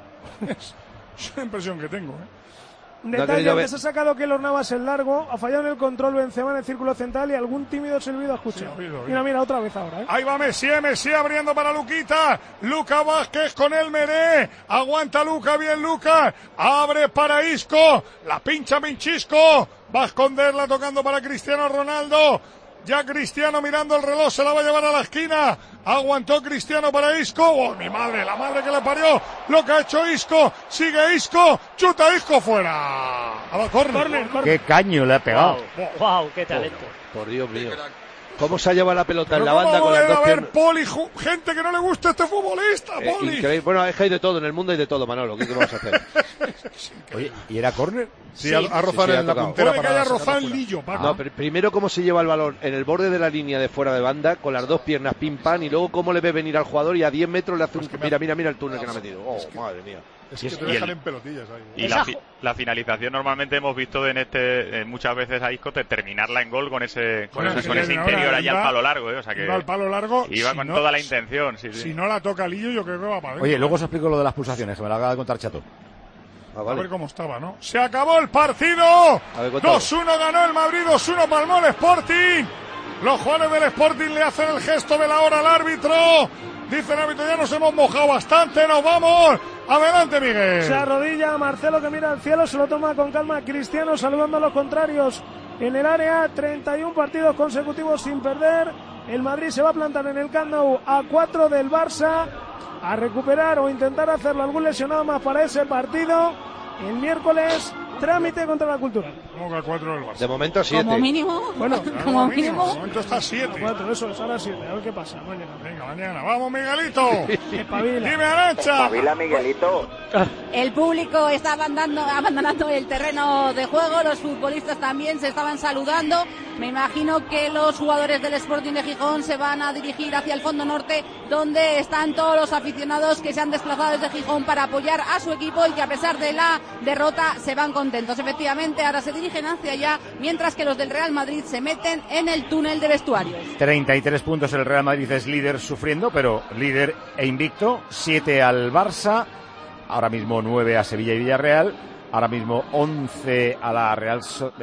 Es la impresión que tengo, ¿eh? Detalle, que se ha sacado Keylor Navas el largo, ha fallado en el control Benzema en el círculo central y algún tímido silbido ha escuchado. Sí, mira, otra vez ahora, ¿eh? Ahí va Messi abriendo para Luquita. Luca Vázquez con el Meré. Aguanta Luca, bien Luca. Abre para Isco. La pincha Pinchisco. Va a esconderla tocando para Cristiano Ronaldo. Ya Cristiano mirando el reloj, se la va a llevar a la esquina. Aguantó Cristiano para Isco. ¡Oh, mi madre! La madre que le parió. Lo que ha hecho Isco. Sigue Isco. Chuta Isco fuera. Córner. ¡Qué caño le ha pegado! ¡Wow! ¡Qué talento! Por Dios mío. ¿Cómo se ha llevado la pelota en la banda con las dos piernas? Poli, gente que no le gusta este futbolista, Poli. Increíble. Bueno, es que hay de todo, en el mundo hay de todo, Manolo. ¿Qué vamos a hacer? Oye, ¿y era córner? Sí, a rozar en la puntera. Puede que haya rozado el Lillo, Paco. No, pero primero cómo se lleva el balón en el borde de la línea de fuera de banda, con las dos piernas pim pam, y luego cómo le ve venir al jugador y a 10 metros le hace un... Mira el túnel que le ha metido. Oh, madre mía. Es que te dejan en pelotillas ahí. Y la finalización normalmente hemos visto muchas veces a Isco terminarla en gol con ese interior allá al palo largo, ¿eh? O sea que al palo largo iba con toda la intención. Si no la toca Lillo, yo creo que va para adentro. Oye, luego os explico lo de las pulsaciones, que me lo acaba de contar Chato. A ver cómo estaba, ¿no? Se acabó el partido. 2-1 ganó el Madrid, 2-1 palmó el Sporting. Los jugadores del Sporting le hacen el gesto de la hora al árbitro. Dice el árbitro, ya nos hemos mojado bastante, nos vamos. Adelante, Miguel. Se arrodilla Marcelo, que mira al cielo, se lo toma con calma Cristiano, saludando a los contrarios en el área. 31 partidos consecutivos sin perder. El Madrid se va a plantar en el Camp Nou a 4 del Barça, a recuperar o intentar hacerlo algún lesionado más para ese partido. El miércoles, trámite contra la Cultura. ¿Cómo que a 4 del Barça? De momento 7. Como mínimo. Bueno, como mínimo. De momento está 7. 4, eso es, ahora 7. A ver qué pasa mañana. Venga, mañana. Vamos, Miguelito. Espabila. Dime, Arancha. Espabila, Miguelito. El público está abandonando el terreno de juego. Los futbolistas también se estaban saludando. Me imagino que los jugadores del Sporting de Gijón se van a dirigir hacia el fondo norte, donde están todos los aficionados que se han desplazado desde Gijón para apoyar a su equipo y que a pesar de la derrota se van contentos. Efectivamente, ahora se dirigen hacia allá, mientras que los del Real Madrid se meten en el túnel de vestuarios. 33 puntos el Real Madrid es líder sufriendo, pero líder e invicto. 7 al Barça, ahora mismo 9 a Sevilla y Villarreal, ahora mismo 11 a la Real...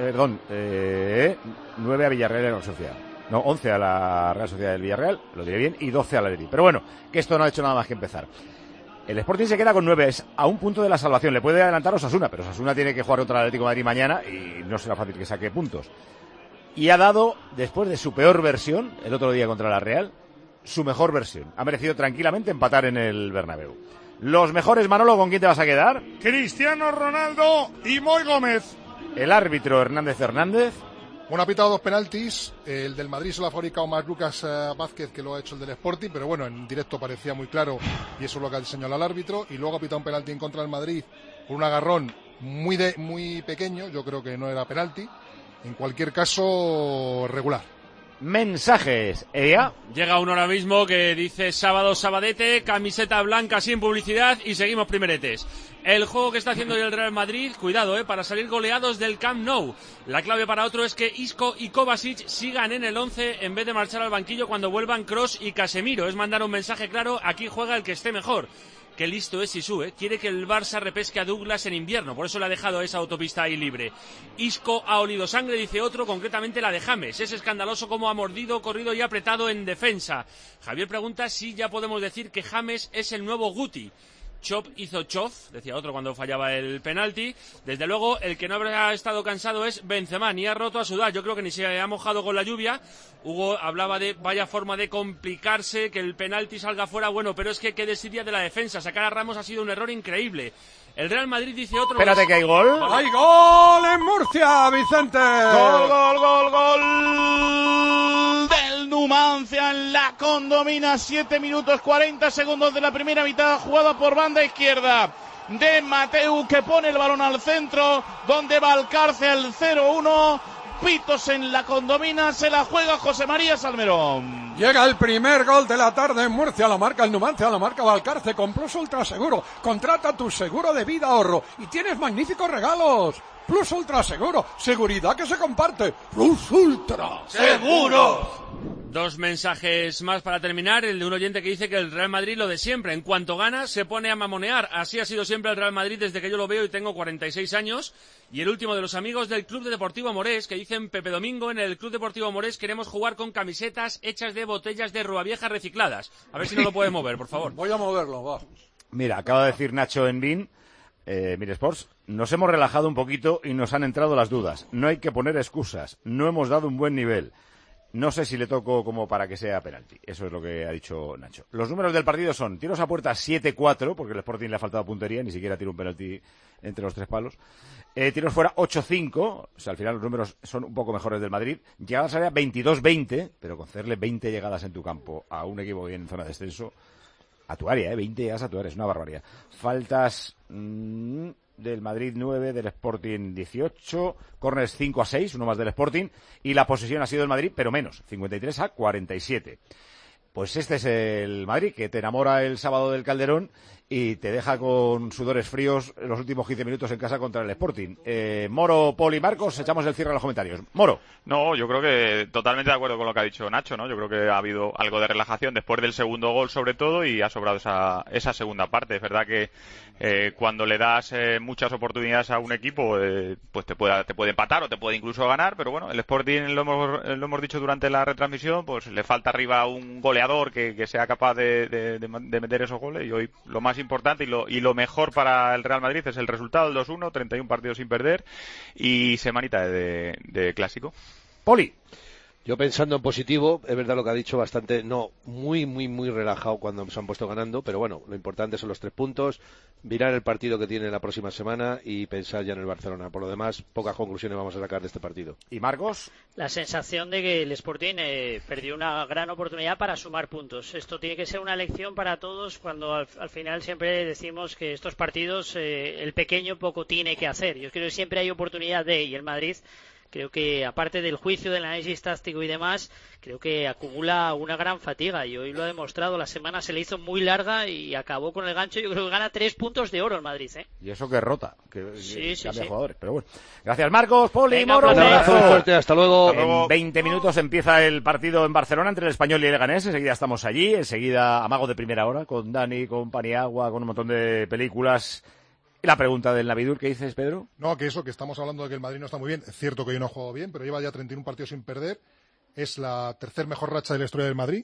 9 a Villarreal y Real Sociedad. No, 11 a la Real Sociedad del Villarreal, lo diré bien, y 12 a la Madrid. Pero bueno, que esto no ha hecho nada más que empezar. El Sporting se queda con 9, es a un punto de la salvación. Le puede adelantar Osasuna, pero Osasuna tiene que jugar contra el Atlético de Madrid mañana y no será fácil que saque puntos. y ha dado, después de su peor versión, el otro día contra la Real, su mejor versión. Ha merecido tranquilamente empatar en el Bernabéu. Los mejores, Manolo, ¿con quién te vas a quedar? Cristiano Ronaldo y Moi Gómez. El árbitro Hernández Hernández. Bueno, ha pitado 2 penaltis. El del Madrid se lo ha fabricado más Lucas Vázquez que lo ha hecho el del Sporting, pero bueno, en directo parecía muy claro y eso es lo que ha señalado el árbitro. Y luego ha pitado un penalti en contra del Madrid por un agarrón muy pequeño. Yo creo que no era penalti. En cualquier caso, regular. Mensajes, Ea. Llega uno ahora mismo que dice sábado sabadete, camiseta blanca sin publicidad y seguimos primeretes. El juego que está haciendo hoy el Real Madrid, cuidado, para salir goleados del Camp Nou. La clave para otro es que Isco y Kovacic sigan en el 11 en vez de marchar al banquillo cuando vuelvan Kroos y Casemiro. Es mandar un mensaje claro, aquí juega el que esté mejor. Qué listo es Sisu, quiere que el Barça repesque a Douglas en invierno, por eso le ha dejado esa autopista ahí libre. Isco ha olido sangre, dice otro, concretamente la de James. Es escandaloso cómo ha mordido, corrido y apretado en defensa. Javier pregunta si ya podemos decir que James es el nuevo Guti. Chop hizo chof, decía otro cuando fallaba el penalti. Desde luego, el que no habrá estado cansado es Benzema, ni ha roto a sudar. Yo creo que ni se ha mojado con la lluvia. Hugo hablaba de vaya forma de complicarse, que el penalti salga fuera. Bueno, pero es que desidia de la defensa. Sacar a Ramos ha sido un error increíble. El Real Madrid dice otro... Espérate que hay gol. ¡Hay gol en Murcia, Vicente! Gol del Numancia en la Condomina. 7 minutos 40 segundos de la primera mitad. Jugada por banda izquierda de Mateu, que pone el balón al centro, donde Valcarce el 0-1. Pitos en la Condomina, se la juega José María Salmerón. Llega el primer gol de la tarde en Murcia, la marca el Numancia, la marca Valcarce con Plus Ultra Seguro. Contrata tu seguro de vida ahorro y tienes magníficos regalos. Plus Ultra Seguro, seguridad que se comparte. Plus Ultra Seguro. 2 mensajes más para terminar. El de un oyente que dice que el Real Madrid lo de siempre. En cuanto gana, se pone a mamonear. Así ha sido siempre el Real Madrid desde que yo lo veo y tengo 46 años. Y el último de los amigos del Club Deportivo Morés, que dicen: Pepe Domingo, en el Club Deportivo Morés queremos jugar con camisetas hechas de botellas de Ruavieja recicladas. A ver si no lo puede mover, por favor. Voy a moverlo, va. Mira, acaba de decir Nacho en BIN, Mire Sports, nos hemos relajado un poquito y nos han entrado las dudas. No hay que poner excusas. No hemos dado un buen nivel. No sé si le toco como para que sea penalti. Eso es lo que ha dicho Nacho. Los números del partido son tiros a puerta 7-4, porque el Sporting le ha faltado puntería, ni siquiera tira un penalti entre los 3 palos. Tiros fuera 8-5, o sea, al final los números son un poco mejores del Madrid. Llegadas a área 22-20, pero concederle 20 llegadas en tu campo a un equipo bien en zona de descenso, a tu área, 20 llegadas a tu área, es una barbaridad. Faltas del Madrid 9, del Sporting 18, córners 5-6, uno más del Sporting, y la posesión ha sido del Madrid, pero menos, 53-47. Pues este es el Madrid, que te enamora el sábado del Calderón y te deja con sudores fríos los últimos 15 minutos en casa contra el Sporting. Moro, Poli y Marcos, echamos el cierre a los comentarios. Moro. No, yo creo que totalmente de acuerdo con lo que ha dicho Nacho, ¿no? Yo creo que ha habido algo de relajación después del segundo gol, sobre todo, y ha sobrado esa segunda parte. Es verdad que cuando le das muchas oportunidades a un equipo, pues te puede empatar o te puede incluso ganar, pero bueno, el Sporting, lo hemos dicho durante la retransmisión, pues le falta arriba un goleador que sea capaz de meter esos goles, y hoy lo más importante y lo mejor para el Real Madrid es el resultado, el 2-1, 31 partidos sin perder y semanita de clásico. Poli. Yo pensando en positivo, es verdad lo que ha dicho, bastante, muy relajado cuando se han puesto ganando, pero bueno, lo importante son los 3 puntos, mirar el partido que tiene la próxima semana y pensar ya en el Barcelona. Por lo demás, pocas conclusiones vamos a sacar de este partido. ¿Y Marcos? La sensación de que el Sporting perdió una gran oportunidad para sumar puntos. Esto tiene que ser una lección para todos cuando al final siempre decimos que estos partidos el pequeño poco tiene que hacer. Yo creo que siempre hay oportunidad y el Madrid... Creo que, aparte del juicio, del análisis táctico y demás, creo que acumula una gran fatiga y hoy lo ha demostrado. La semana se le hizo muy larga y acabó con el gancho. Yo creo que gana 3 puntos de oro el Madrid, ¿eh? Y eso que rota, que sí, cambia jugadores. Pero bueno, gracias Marcos, Poli, venga, Moro. Un abrazo fuerte, hasta luego. En 20 minutos empieza el partido en Barcelona entre el Español y el Leganés. Enseguida estamos allí, enseguida amago de primera hora con Dani, con Paniagua, con un montón de películas. ¿Y la pregunta del Navidur, qué dices, Pedro? No, que estamos hablando de que el Madrid no está muy bien. Es cierto que hoy no ha jugado bien, pero lleva ya 31 partidos sin perder. Es la tercer mejor racha de la historia del Madrid.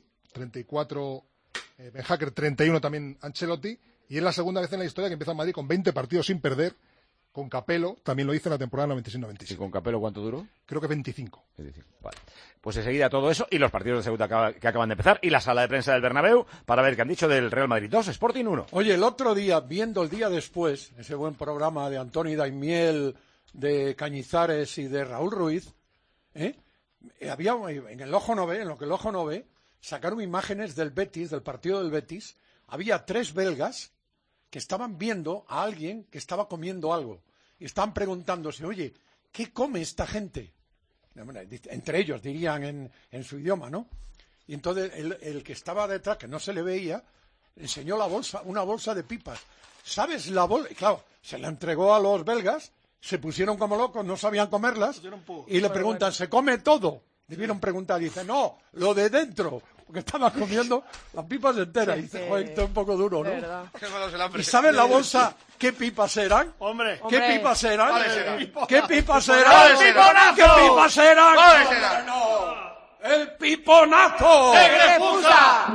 34 Ben Hacker, 31 también Ancelotti. Y es la segunda vez en la historia que empieza el Madrid con 20 partidos sin perder. Con Capello también lo hizo en la temporada 96-97. ¿Y con Capello cuánto duró? Creo que 25. Vale. Pues enseguida todo eso y los partidos de segunda que acaban de empezar y la sala de prensa del Bernabéu para ver qué han dicho del Real Madrid 2, Sporting 1. Oye, el otro día, viendo el día después, ese buen programa de Antonio Daimiel, de Cañizares y de Raúl Ruiz, había en el ojo no ve, en lo que el ojo no ve, sacaron imágenes del Betis, del partido del Betis. Había 3 belgas que estaban viendo a alguien que estaba comiendo algo y estaban preguntándose, oye, ¿qué come esta gente? Entre ellos dirían en su idioma, ¿no? Y entonces el que estaba detrás, que no se le veía, enseñó una bolsa de pipas. ¿Sabes la bolsa? Claro, se la entregó a los belgas, se pusieron como locos, no sabían comerlas, y le preguntan, ¿se come todo? Debieron preguntar, y dice, no, lo de dentro, porque estaban comiendo las pipas enteras. Y dice, joder, esto es un poco duro, ¿no? ¿Y sabes la bolsa qué pipas eran? Hombre. ¿Qué pipas eran? ¿Cuáles eran? ¿Qué pipas eran? ¡El piponazo! ¿Qué pipas eran? ¿Cuáles eran? ¡El piponazo! ¡De Grefusa!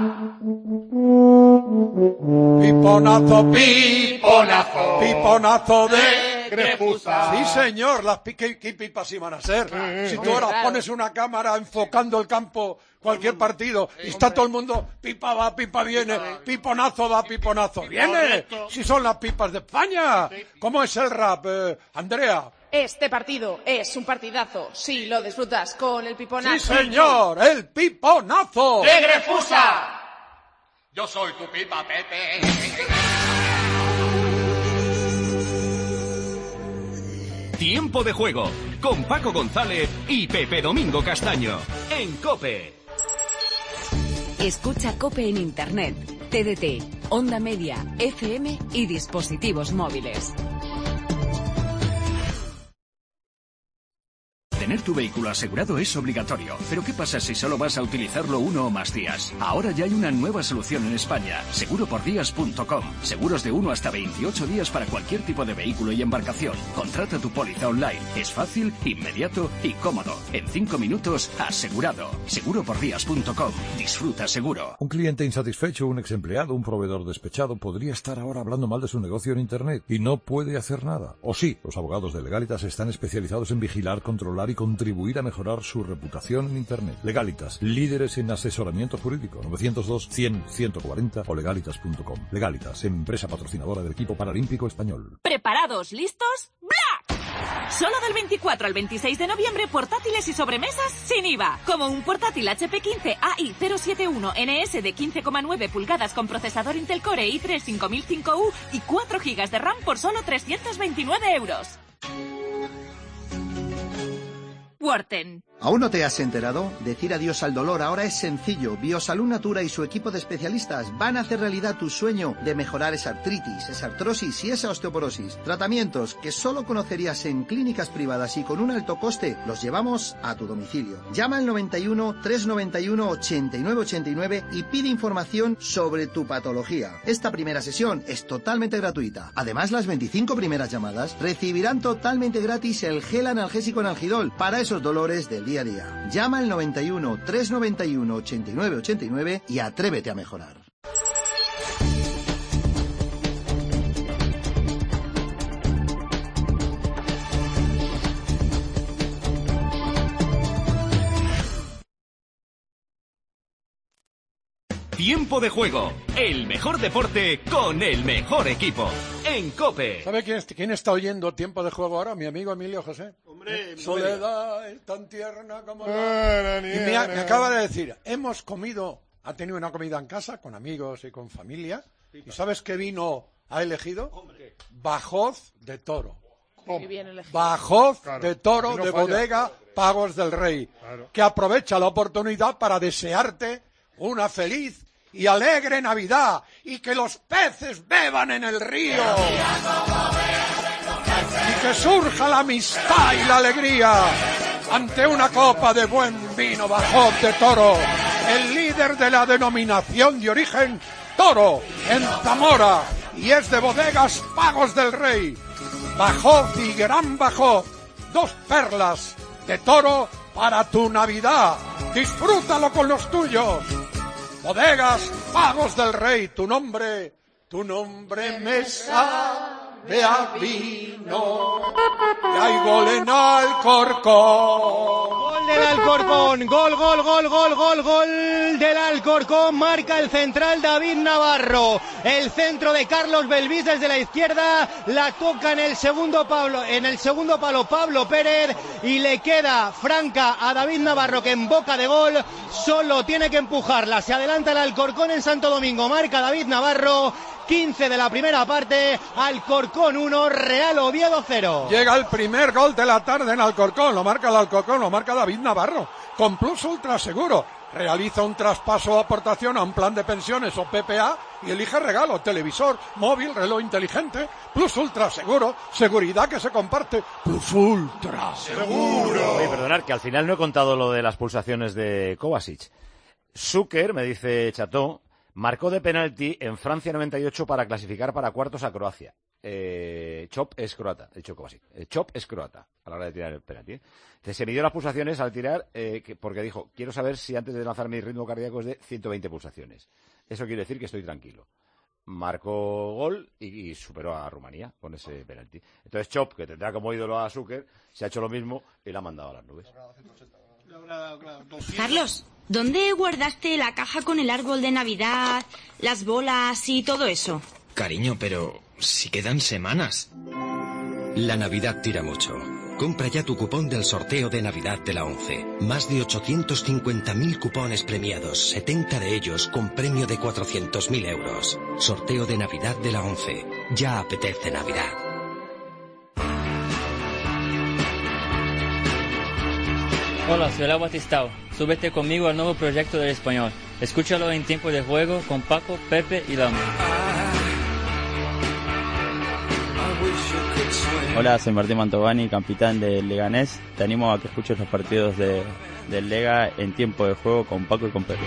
Piponazo, Piponazo de Grefusa. Sí, señor, ¿qué pipas iban a ser? Si tú ahora pones una cámara enfocando el campo, cualquier partido, y está todo el mundo, pipa va, pipa viene, piponazo va, piponazo viene. Si son las pipas de España. ¿Cómo es el rap, Andrea? Este partido es un partidazo si lo disfrutas con el piponazo. ¡Sí, señor! ¡El piponazo! ¡De Grefusa! Yo soy tu pipa, Pepe. Tiempo de juego con Paco González y Pepe Domingo Castaño en COPE. Escucha COPE en Internet, TDT, Onda Media, FM y dispositivos móviles. Tener tu vehículo asegurado es obligatorio, pero ¿qué pasa si solo vas a utilizarlo 1 o más días? Ahora ya hay una nueva solución en España, seguropordías.com. Seguros de 1 hasta 28 días para cualquier tipo de vehículo y embarcación. Contrata tu póliza online. Es fácil, inmediato y cómodo. En 5 minutos, asegurado. Seguropordías.com. Disfruta seguro. Un cliente insatisfecho, un exempleado, un proveedor despechado podría estar ahora hablando mal de su negocio en Internet y no puede hacer nada. O sí, los abogados de Legalitas están especializados en vigilar, controlar y contribuir a mejorar su reputación en Internet. Legalitas, líderes en asesoramiento jurídico. 902-100-140 o legalitas.com. Legalitas, empresa patrocinadora del equipo paralímpico español. ¿Preparados? ¿Listos? ¡Black! Solo del 24 al 26 de noviembre, portátiles y sobremesas sin IVA. Como un portátil HP 15 AI071 NS de 15,9 pulgadas con procesador Intel Core i3 5005U y 4 GB de RAM por solo 329 euros. Worten. ¿Aún no te has enterado? Decir adiós al dolor ahora es sencillo. Biosalud Natura y su equipo de especialistas van a hacer realidad tu sueño de mejorar esa artritis, esa artrosis y esa osteoporosis. Tratamientos que solo conocerías en clínicas privadas y con un alto coste, los llevamos a tu domicilio. Llama al 91 391 8989 y pide información sobre tu patología. Esta primera sesión es totalmente gratuita. Además, las 25 primeras llamadas recibirán totalmente gratis el gel analgésico Analgidol para esos dolores del día a día. Llama al 91 391 8989 y atrévete a mejorar. Tiempo de juego, el mejor deporte con el mejor equipo. En COPE. ¿Sabe quién está oyendo Tiempo de Juego ahora? Mi amigo Emilio José. Hombre, Soledad es tan tierna como la... Y me acaba de decir, ha tenido una comida en casa con amigos y con familia. ¿Y sabes qué vino ha elegido? Bajoz de toro. Bajoz de toro de bodega Pagos del Rey. Que aprovecha la oportunidad para desearte una feliz y alegre Navidad y que los peces beban en el río y que surja la amistad y la alegría ante una copa de buen vino Bajoz de Toro, el líder de la denominación de origen Toro en Zamora y es de bodegas Pagos del Rey. Bajoz y Gran Bajoz, 2 perlas de toro para tu Navidad. Disfrútalo con los tuyos. Bodegas Pagos del Rey, tu nombre me sabe de Albino. Y hay gol en Alcorcón. Gol del Alcorcón, gol del Alcorcón, marca el central David Navarro. El centro de Carlos Belvis desde la izquierda, la toca en el segundo palo Pablo Pérez y le queda franca a David Navarro, que en boca de gol solo tiene que empujarla. Se adelanta el Alcorcón en Santo Domingo, marca David Navarro. 15 de la primera parte, Alcorcón 1, Real Oviedo 0. Llega el primer gol de la tarde en Alcorcón, lo marca el Alcorcón, lo marca David Navarro, con Plus Ultra Seguro. Realiza un traspaso o aportación a un plan de pensiones o PPA y elige regalo, televisor, móvil, reloj inteligente. Plus Ultra Seguro, seguridad que se comparte. Plus Ultra Seguro. Oye, perdonad, que al final no he contado lo de las pulsaciones de Kovacic. Zucker, me dice Cható, marcó de penalti en Francia 98 para clasificar para cuartos a Croacia. Chop es croata, he dicho Kovacic. Chop es croata a la hora de tirar el penalti. Se midió las pulsaciones al tirar porque dijo, quiero saber si antes de lanzar mi ritmo cardíaco es de 120 pulsaciones. Eso quiere decir que estoy tranquilo. Marcó gol y superó a Rumanía con ese penalti. Entonces Chop, que tendrá como ídolo a Zucker, se ha hecho lo mismo y la ha mandado a las nubes. Carlos, ¿dónde guardaste la caja con el árbol de Navidad, las bolas y todo eso? Cariño, pero si quedan semanas. La Navidad tira mucho. Compra ya tu cupón del sorteo de Navidad de la ONCE. Más de 850.000 cupones premiados, 70 de ellos con premio de 400.000 euros. Sorteo de Navidad de la ONCE. Ya apetece Navidad. Hola, soy Lau Batistao. Súbete conmigo al nuevo proyecto del español. Escúchalo en tiempo de juego con Paco, Pepe y Lama. Hola, soy Martín Mantovani, capitán del Leganés. Te animo a que escuches los partidos del Lega en tiempo de juego con Paco y con Pepe.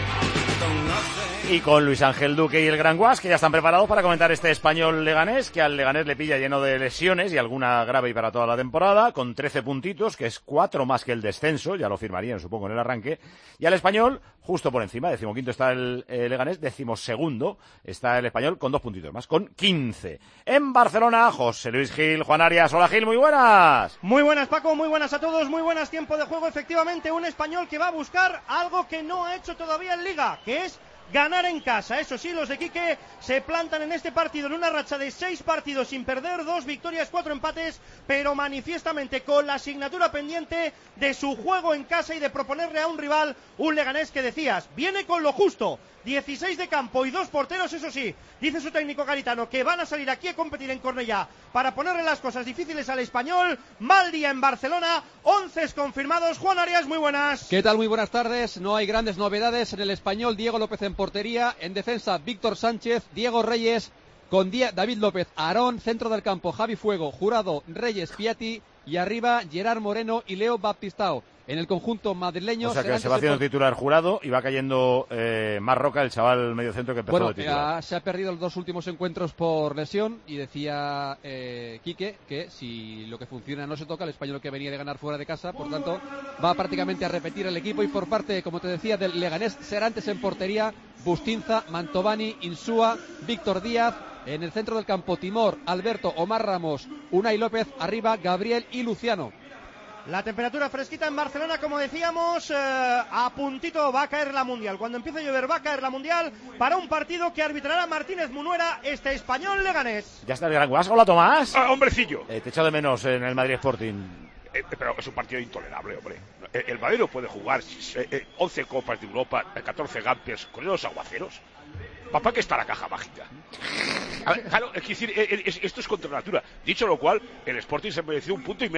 Y con Luis Ángel Duque y el Gran Guas, que ya están preparados para comentar este Español Leganés, que al Leganés le pilla lleno de lesiones y alguna grave y para toda la temporada, con 13 puntitos, que es 4 más que el descenso, ya lo firmarían supongo en el arranque, y al Español justo por encima, 15º está el Leganés, 12º está el Español con 2 puntitos más, con 15. En Barcelona, José Luis Gil, Juan Arias. Hola Gil, muy buenas. Muy buenas Paco, muy buenas a todos, muy buenas, tiempo de juego, efectivamente un Español que va a buscar algo que no ha hecho todavía en Liga, que es ganar en casa. Eso sí, los de Quique se plantan en este partido en una racha de 6 partidos sin perder, 2 victorias, 4 empates, pero manifiestamente con la asignatura pendiente de su juego en casa y de proponerle a un rival, un Leganés que decías, viene con lo justo, 16 de campo y 2 porteros, eso sí, dice su técnico Garitano que van a salir aquí a competir en Cornellá para ponerle las cosas difíciles al Español. Mal día en Barcelona, 11 confirmados. Juan Arias, muy buenas. ¿Qué tal? Muy buenas tardes. No hay grandes novedades en el Español. Diego López en portería, en defensa Víctor Sánchez, Diego Reyes, con David López, Aarón, centro del campo Javi Fuego, Jurado, Reyes, Piatti y arriba Gerard Moreno y Leo Baptistao. En el conjunto madrileño... O sea que se va haciendo titular Jurado y va cayendo Marroca, el chaval mediocentro que empezó de titular. Se ha perdido los 2 últimos encuentros por lesión y decía Quique que si lo que funciona no se toca, el Español que venía de ganar fuera de casa, por tanto va prácticamente a repetir el equipo. Y por parte, como te decía, del Leganés, Serantes en portería, Bustinza, Mantovani, Insúa, Víctor Díaz. En el centro del campo, Timor, Alberto, Omar Ramos, Unai López, arriba Gabriel y Luciano. La temperatura fresquita en Barcelona, como decíamos, a puntito va a caer la Mundial. Cuando empiece a llover va a caer la Mundial para un partido que arbitrará Martínez Munuera, este Español Leganés. Ya está el Gran Guas. Hola Tomás. Hombrecillo. Te echo de menos en el Madrid Sporting. Pero es un partido intolerable, hombre. El Madrid no puede jugar 11 Copas de Europa, 14 Gampiers con los aguaceros. ¿Para qué está la caja mágica? A ver, claro, es decir, esto es contra natura. Dicho lo cual, el Sporting se mereció 1,5 puntos.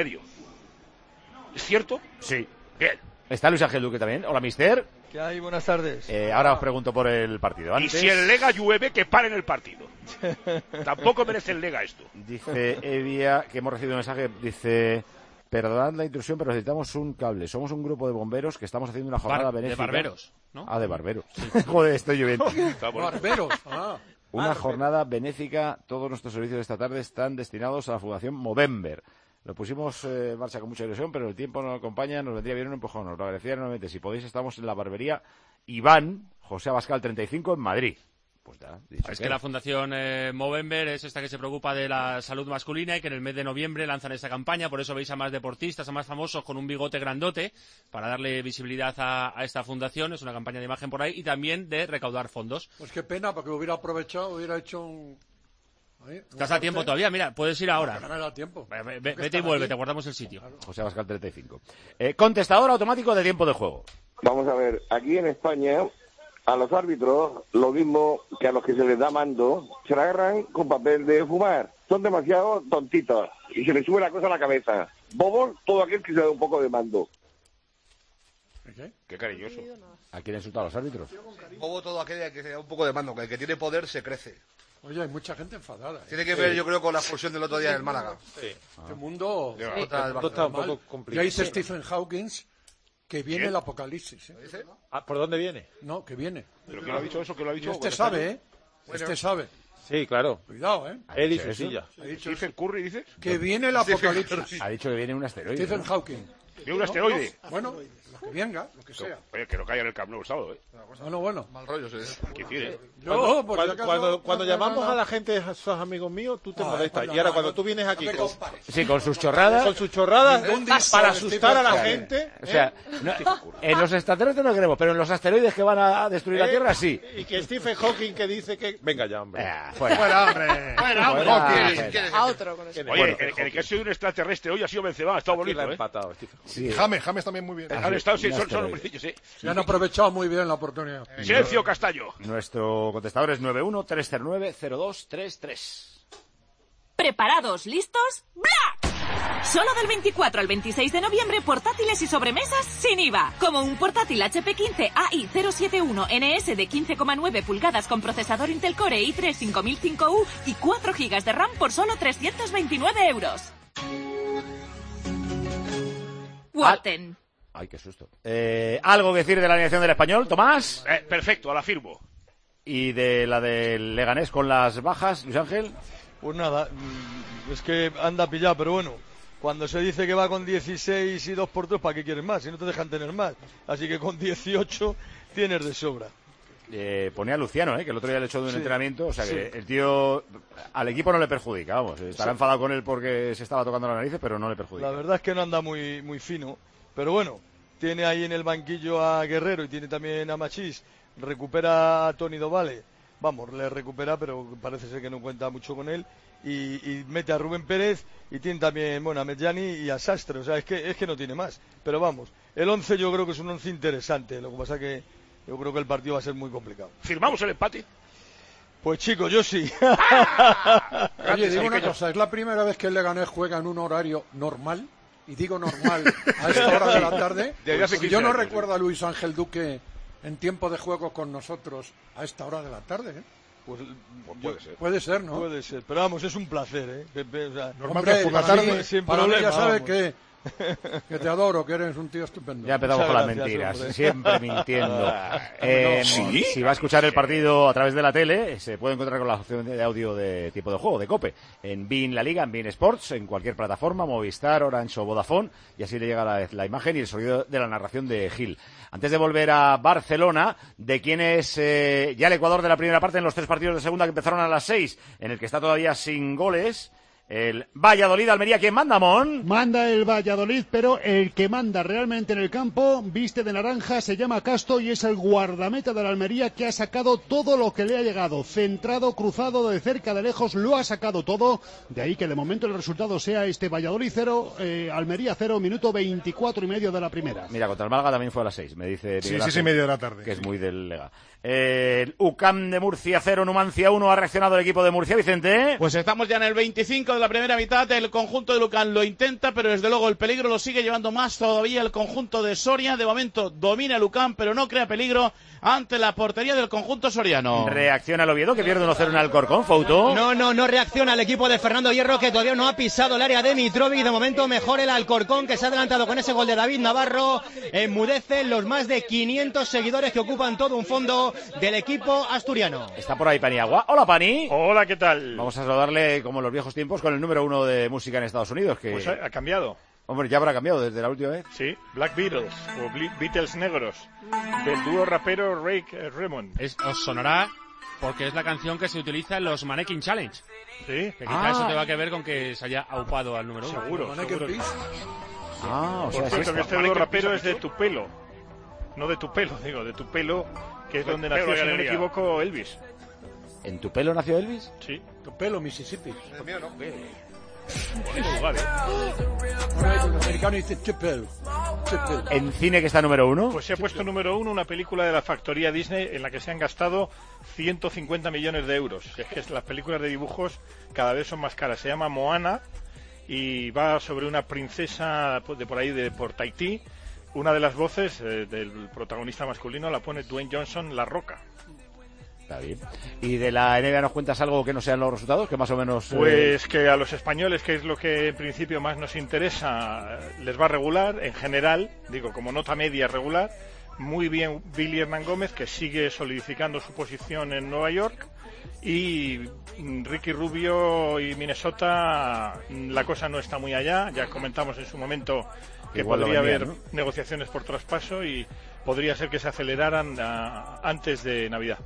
¿Es cierto? Sí. Bien. Está Luis Ángel Duque también. Hola, mister. ¿Qué hay? Buenas tardes. Ahora os pregunto por el partido. Antes... Y si el Lega llueve, que paren el partido. Tampoco merece el Lega esto. Dice Evia, que hemos recibido un mensaje, dice... Perdonad la intrusión, pero necesitamos un cable. Somos un grupo de bomberos que estamos haciendo una jornada benéfica. De barberos, ¿no? Ah, de barberos. Sí. Joder, estoy lloviendo. Barberos. Una jornada benéfica. Todos nuestros servicios de esta tarde están destinados a la Fundación Movember. Lo pusimos en marcha con mucha ilusión, pero el tiempo no nos acompaña, nos vendría bien un empujón. Nos lo agradecería enormemente. Si podéis, estamos en la barbería Iván José Abascal 35 en Madrid. Pues ya, dicho es que la Fundación Movember es esta que se preocupa de la salud masculina y que en el mes de noviembre lanzan esta campaña, por eso veis a más deportistas, a más famosos con un bigote grandote para darle visibilidad a esta fundación. Es una campaña de imagen por ahí y también de recaudar fondos. Pues qué pena, porque hubiera aprovechado, hubiera hecho un... Estás a tiempo todavía, mira, puedes ir ahora. No me da tiempo. Vete y vuelve, te guardamos el sitio. Claro. José Abascal 35. Contestador automático de tiempo de juego. Vamos a ver, aquí en España, a los árbitros, lo mismo que a los que se les da mando, se la agarran con papel de fumar. Son demasiado tontitos y se les sube la cosa a la cabeza. Bobos, todo aquel que se da un poco de mando. Qué cariñoso. ¿A quién insulta a los árbitros? Bobo todo aquel que se da un poco de mando, que el que tiene poder se crece. Oye, hay mucha gente enfadada. Tiene que ver, yo creo, con la expulsión del otro día del Málaga. Sí. Este mundo... Esto está un poco complicado. Ya dice Stephen Hawking que viene el apocalipsis. ¿Por dónde viene? No, que viene. ¿Pero quién lo ha dicho eso? ¿Quién lo ha dicho? Este sabe, ¿eh? Este sabe. Sí, claro. Cuidado, ¿eh? He dicho eso ya. ¿Stephen Curry dices? Que viene el apocalipsis. Ha dicho que viene un asteroide. Stephen Hawking. ¿Viene un asteroide? No, bueno, lo que venga, lo que sea. Oye, que no caiga en el Camp Nou el sábado, ¿eh? Bueno. Mal rollo, sí. ¿Qué quiere? Cuando llamamos a la gente, a esos amigos míos, tú te molestas. Y ahora cuando tú vienes aquí con sus chorradas... Con sus chorradas, para asustar a la gente... O sea, en los extraterrestres no queremos, pero en los asteroides que van a destruir la Tierra, sí. Y que Stephen Hawking que dice que... Venga ya, hombre. Fuera, hombre. A otro con eso. Oye, el que ha sido un extraterrestre hoy ha sido Benzema, ha estado bonito, ¿eh? Sí. James también muy bien. Son hombrecillos, sí. Se han aprovechado muy bien la oportunidad. Silencio, Castaño. Nuestro contestador es 91-309-0233. ¿Preparados? ¿Listos? ¡Black! Solo del 24 al 26 de noviembre, portátiles y sobremesas sin IVA. Como un portátil HP 15 AI071 NS de 15,9 pulgadas con procesador Intel Core i3 5005U y 4 GB de RAM por solo 329 euros. Walten. Ay, qué susto. ¿Algo que decir de la alineación del Español, Tomás? Perfecto, la firmo. ¿Y de la del Leganés con las bajas, Luis Ángel? Pues nada, es que anda pillado, pero bueno, cuando se dice que va con 16 y 2 por 3, ¿para qué quieres más? Si no te dejan tener más. Así que con 18 tienes de sobra. Ponía a Luciano, que el otro día le echó de un entrenamiento, o sea que el tío al equipo no le perjudica, vamos, estará enfadado con él porque se estaba tocando las narices, pero no le perjudica. La verdad es que no anda muy fino, pero bueno, tiene ahí en el banquillo a Guerrero y tiene también a Machís, recupera a Toni Dovale, vamos, le recupera, pero parece ser que no cuenta mucho con él, y mete a Rubén Pérez, y tiene también, bueno, a Medjani y a Sastre, o sea, es que no tiene más, pero vamos, el 11 yo creo que es un 11 interesante, lo que pasa que yo creo que el partido va a ser muy complicado. ¿Firmamos el empate? Pues chicos, yo sí. Oye, digo una cosa, es la primera vez que el Leganés juega en un horario normal, y digo normal a esta hora de la tarde. Pues yo no recuerdo a Luis Ángel Duque en tiempo de juego con nosotros a esta hora de la tarde, ¿eh? Pues puede ser. Puede ser, ¿no? Puede ser, pero vamos, es un placer, ¿eh? O sea, normal que por la tarde, sin para problema, mí ya sabe vamos. que te adoro, que eres un tío estupendo. Ya empezamos con las mentiras, siempre mintiendo. Si va a escuchar el partido a través de la tele, se puede encontrar con la opción de audio de tipo de juego, de COPE, en beIN La Liga, en beIN Sports, en cualquier plataforma, Movistar, Orange o Vodafone, y así le llega la imagen y el sonido de la narración de Gil. Antes de volver a Barcelona, de quién es ya el Ecuador de la primera parte en los 3 partidos de segunda que empezaron a las 6, en el que está todavía sin goles. El Valladolid, Almería, ¿quién manda, Mon? Manda el Valladolid, pero el que manda realmente en el campo, viste de naranja, se llama Casto y es el guardameta de la Almería que ha sacado todo lo que le ha llegado. Centrado, cruzado, de cerca, de lejos, lo ha sacado todo. De ahí que de momento el resultado sea este Valladolid 0, Almería 0, minuto 24 y medio de la primera. Mira, contra el Málaga también fue a las 6, me dice Miguel Ángel, 6 y media de la tarde. Que es muy del Lega. El UCAM de Murcia 0, Numancia 1, ha reaccionado el equipo de Murcia, Vicente. Pues estamos ya en el 25 de la primera mitad, el conjunto de UCAM lo intenta, pero desde luego el peligro lo sigue llevando más todavía el conjunto de Soria. De momento domina el UCAM, pero no crea peligro ante la portería del conjunto soriano. Reacciona el Oviedo, que pierde 1-0 en Alcorcón, Fouto. No reacciona el equipo de Fernando Hierro, que todavía no ha pisado el área de Mitrovic. De momento mejor el Alcorcón, que se ha adelantado con ese gol de David Navarro. Enmudecen los más de 500 seguidores que ocupan todo un fondo del equipo asturiano. Está por ahí Paniagua. Hola, Pani. Hola, ¿qué tal? Vamos a saludarle como en los viejos tiempos con el número 1 de música en Estados Unidos. Que... Pues ha cambiado. Hombre, ya habrá cambiado desde la última vez. Sí, Black Beatles o Beatles negros, del dúo rapero Ray Raymond. Os sonará Porque es la canción que se utiliza en los Mannequin Challenge. Sí. Que quizá eso tenga que ver con que se haya aupado al número 1. Seguro. O Por sea, cierto, que este nuevo rapero es de Tupelo. No de Tupelo, digo, de Tupelo, que es donde nació, si no me equivoco, Elvis. ¿En Tupelo nació Elvis? Sí. Tupelo, Mississippi. El mío no. Bonito lugar, Los americanos dicen Tupelo. ¿En cine que está número 1? Pues se ha puesto número 1 una película de la factoría Disney en la que se han gastado 150 millones de euros. Es que las películas de dibujos cada vez son más caras. Se llama Moana y va sobre una princesa de por ahí, por Tahití. Una de las voces del protagonista masculino la pone Dwayne Johnson, La Roca. Está bien. ¿Y de la NBA nos cuentas algo que no sean los resultados? Que más o menos... Pues que a los españoles, que es lo que en principio más nos interesa, les va regular, en general, digo, como nota media regular. Muy bien Billy Hernán Gómez, que sigue solidificando su posición en Nueva York. Y Ricky Rubio y Minnesota, la cosa no está muy allá. Ya comentamos en su momento que igual podría vendían, haber ¿no? negociaciones por traspaso y podría ser que se aceleraran antes de Navidad.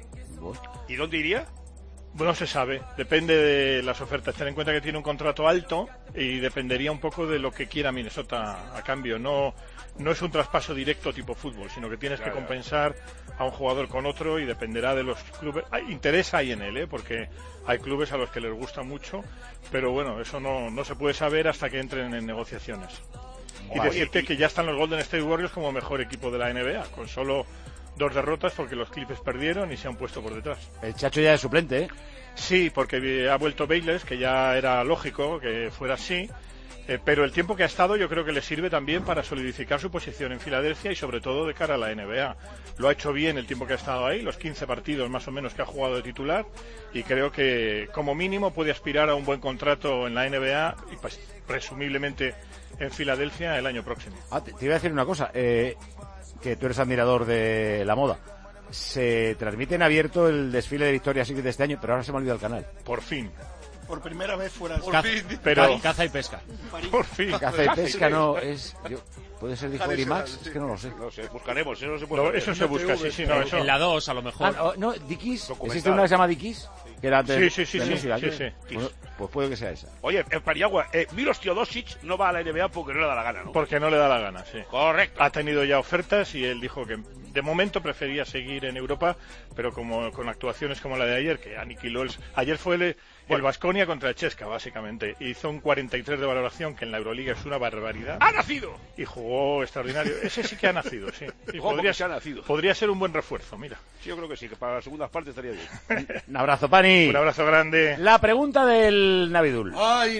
¿Y dónde iría? No se sabe, depende de las ofertas. Ten en cuenta que tiene un contrato alto y dependería un poco de lo que quiera Minnesota a cambio. No es un traspaso directo tipo fútbol, sino que tienes que compensar a un jugador con otro y dependerá de los clubes. Interés hay en él, porque hay clubes a los que les gusta mucho, pero bueno, eso no se puede saber hasta que entren en negociaciones. Y decirte que ya están los Golden State Warriors como mejor equipo de la NBA, con solo 2 derrotas porque los Clippers perdieron y se han puesto por detrás. El Chacho ya es suplente, ¿eh? Sí, porque ha vuelto Bayless, que ya era lógico que fuera así, pero el tiempo que ha estado yo creo que le sirve también para solidificar su posición en Filadelfia y sobre todo de cara a la NBA. Lo ha hecho bien el tiempo que ha estado ahí, los 15 partidos más o menos que ha jugado de titular, y creo que como mínimo puede aspirar a un buen contrato en la NBA y pues, presumiblemente en Filadelfia el año próximo. Te iba a decir una cosa, que tú eres admirador de la moda. Se transmite en abierto el desfile de Victoria's Secret de este año, pero ahora se me ha olvidado el canal. Por fin. Por primera vez fuera de... Pero caza y pesca. Por fin. Caza y pesca no es... ¿Puede ser Discovery Max? Es que no lo sé. No sé, buscaremos, eso no se puede. Eso se busca, sí, no, eso. En la 2 a lo mejor. No, Dickies. ¿Existe una que se llama Dickies? Que era Sí. Bueno, pues puede que sea esa. Oye, en Paniagua, Milos Teodosic no va a la NBA porque no le da la gana, ¿no? Porque no le da la gana, sí. Correcto. Ha tenido ya ofertas y él dijo que de momento prefería seguir en Europa, pero como con actuaciones como la de ayer, que aniquiló ayer fue el Baskonia contra el Chesca, básicamente. Hizo un 43 de valoración, que en la Euroliga es una barbaridad. ¡Ha nacido! Y jugó extraordinario. Ese sí que ha nacido, sí. Y podría ser un buen refuerzo, mira. Sí, yo creo que sí, que para las segundas partes estaría bien. Un abrazo, Pani. Un abrazo grande. La pregunta del Navidul. ¡Ay,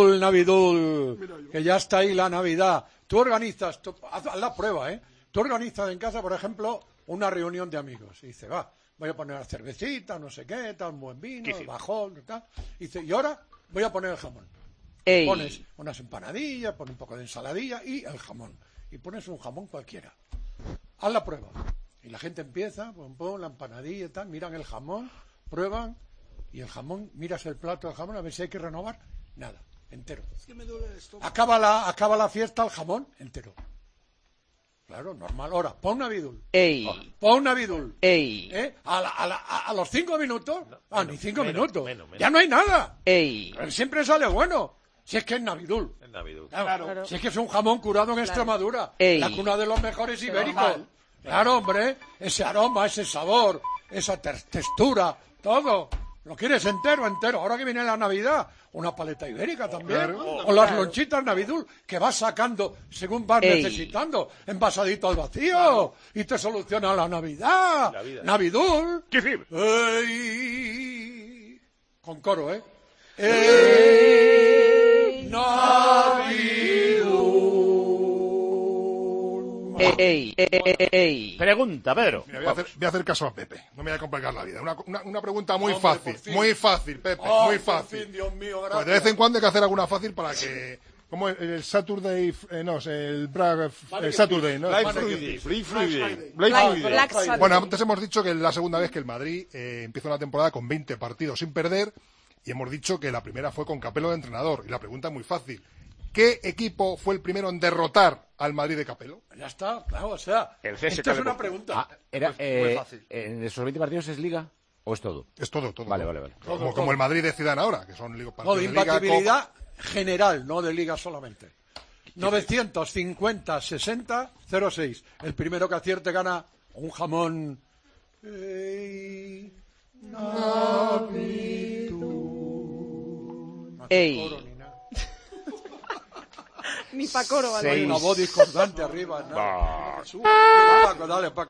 Navidul! Que ya está ahí la Navidad. Tú organizas, haz la prueba, ¿eh? Tú organizas en casa, por ejemplo, una reunión de amigos. Y dice, voy a poner cervecita, no sé qué, tal, un buen vino, bajón, tal. Y dice, y ahora voy a poner el jamón. Pones unas empanadillas, pones un poco de ensaladilla y el jamón. Y pones un jamón cualquiera. Haz la prueba. Y la gente empieza, pon la empanadilla y tal, miran el jamón, prueban, y el jamón, miras el plato del jamón, a ver si hay que renovar. Nada, entero. Es que me duele el estómago. Acaba la fiesta, el jamón entero. Claro, normal. Ahora, pon Navidul. Pon Navidul. A los 5 minutos. Ni 5 minutos. Menos. Ya no hay nada. Siempre sale bueno. Si es que es Navidul. Claro. Si es que es un jamón curado en Extremadura. La cuna de los mejores ibéricos. Claro, hombre. Ese aroma, ese sabor, esa textura, todo. Lo quieres entero. Ahora que viene la Navidad, una paleta ibérica también. O las lonchitas Navidul, que vas sacando según vas necesitando, envasadito al vacío. Y te soluciona la Navidad. Navidul. Con coro, ¿eh? Navidul. Pregunta, Pedro. Mira, voy a hacer caso a Pepe. No me voy a complicar la vida. Una pregunta muy fácil. Muy fácil, Pepe. Muy fácil. Fin, Dios mío, pues de vez en cuando hay que hacer alguna fácil para que... Como el Saturday... el Saturday, ¿no? Black Friday. Bueno, antes hemos dicho que es la segunda vez que el Madrid empieza una temporada con 20 partidos sin perder, y hemos dicho que la primera fue con Capello de entrenador. Y la pregunta es muy fácil. ¿Qué equipo fue el primero en derrotar al Madrid de Capello? Ya está, claro, o sea, el CSKA esta es una pregunta. Era, muy fácil. ¿En esos 20 partidos es Liga? ¿O es todo? Es todo. Vale. Como el Madrid de Zidane ahora, que son partidos de imbatibilidad general, no de Liga solamente. 950-60-06. El primero que acierte gana un jamón. Ni pa' coro, ¿vale? Hay una voz discordante arriba. Dale, Paco.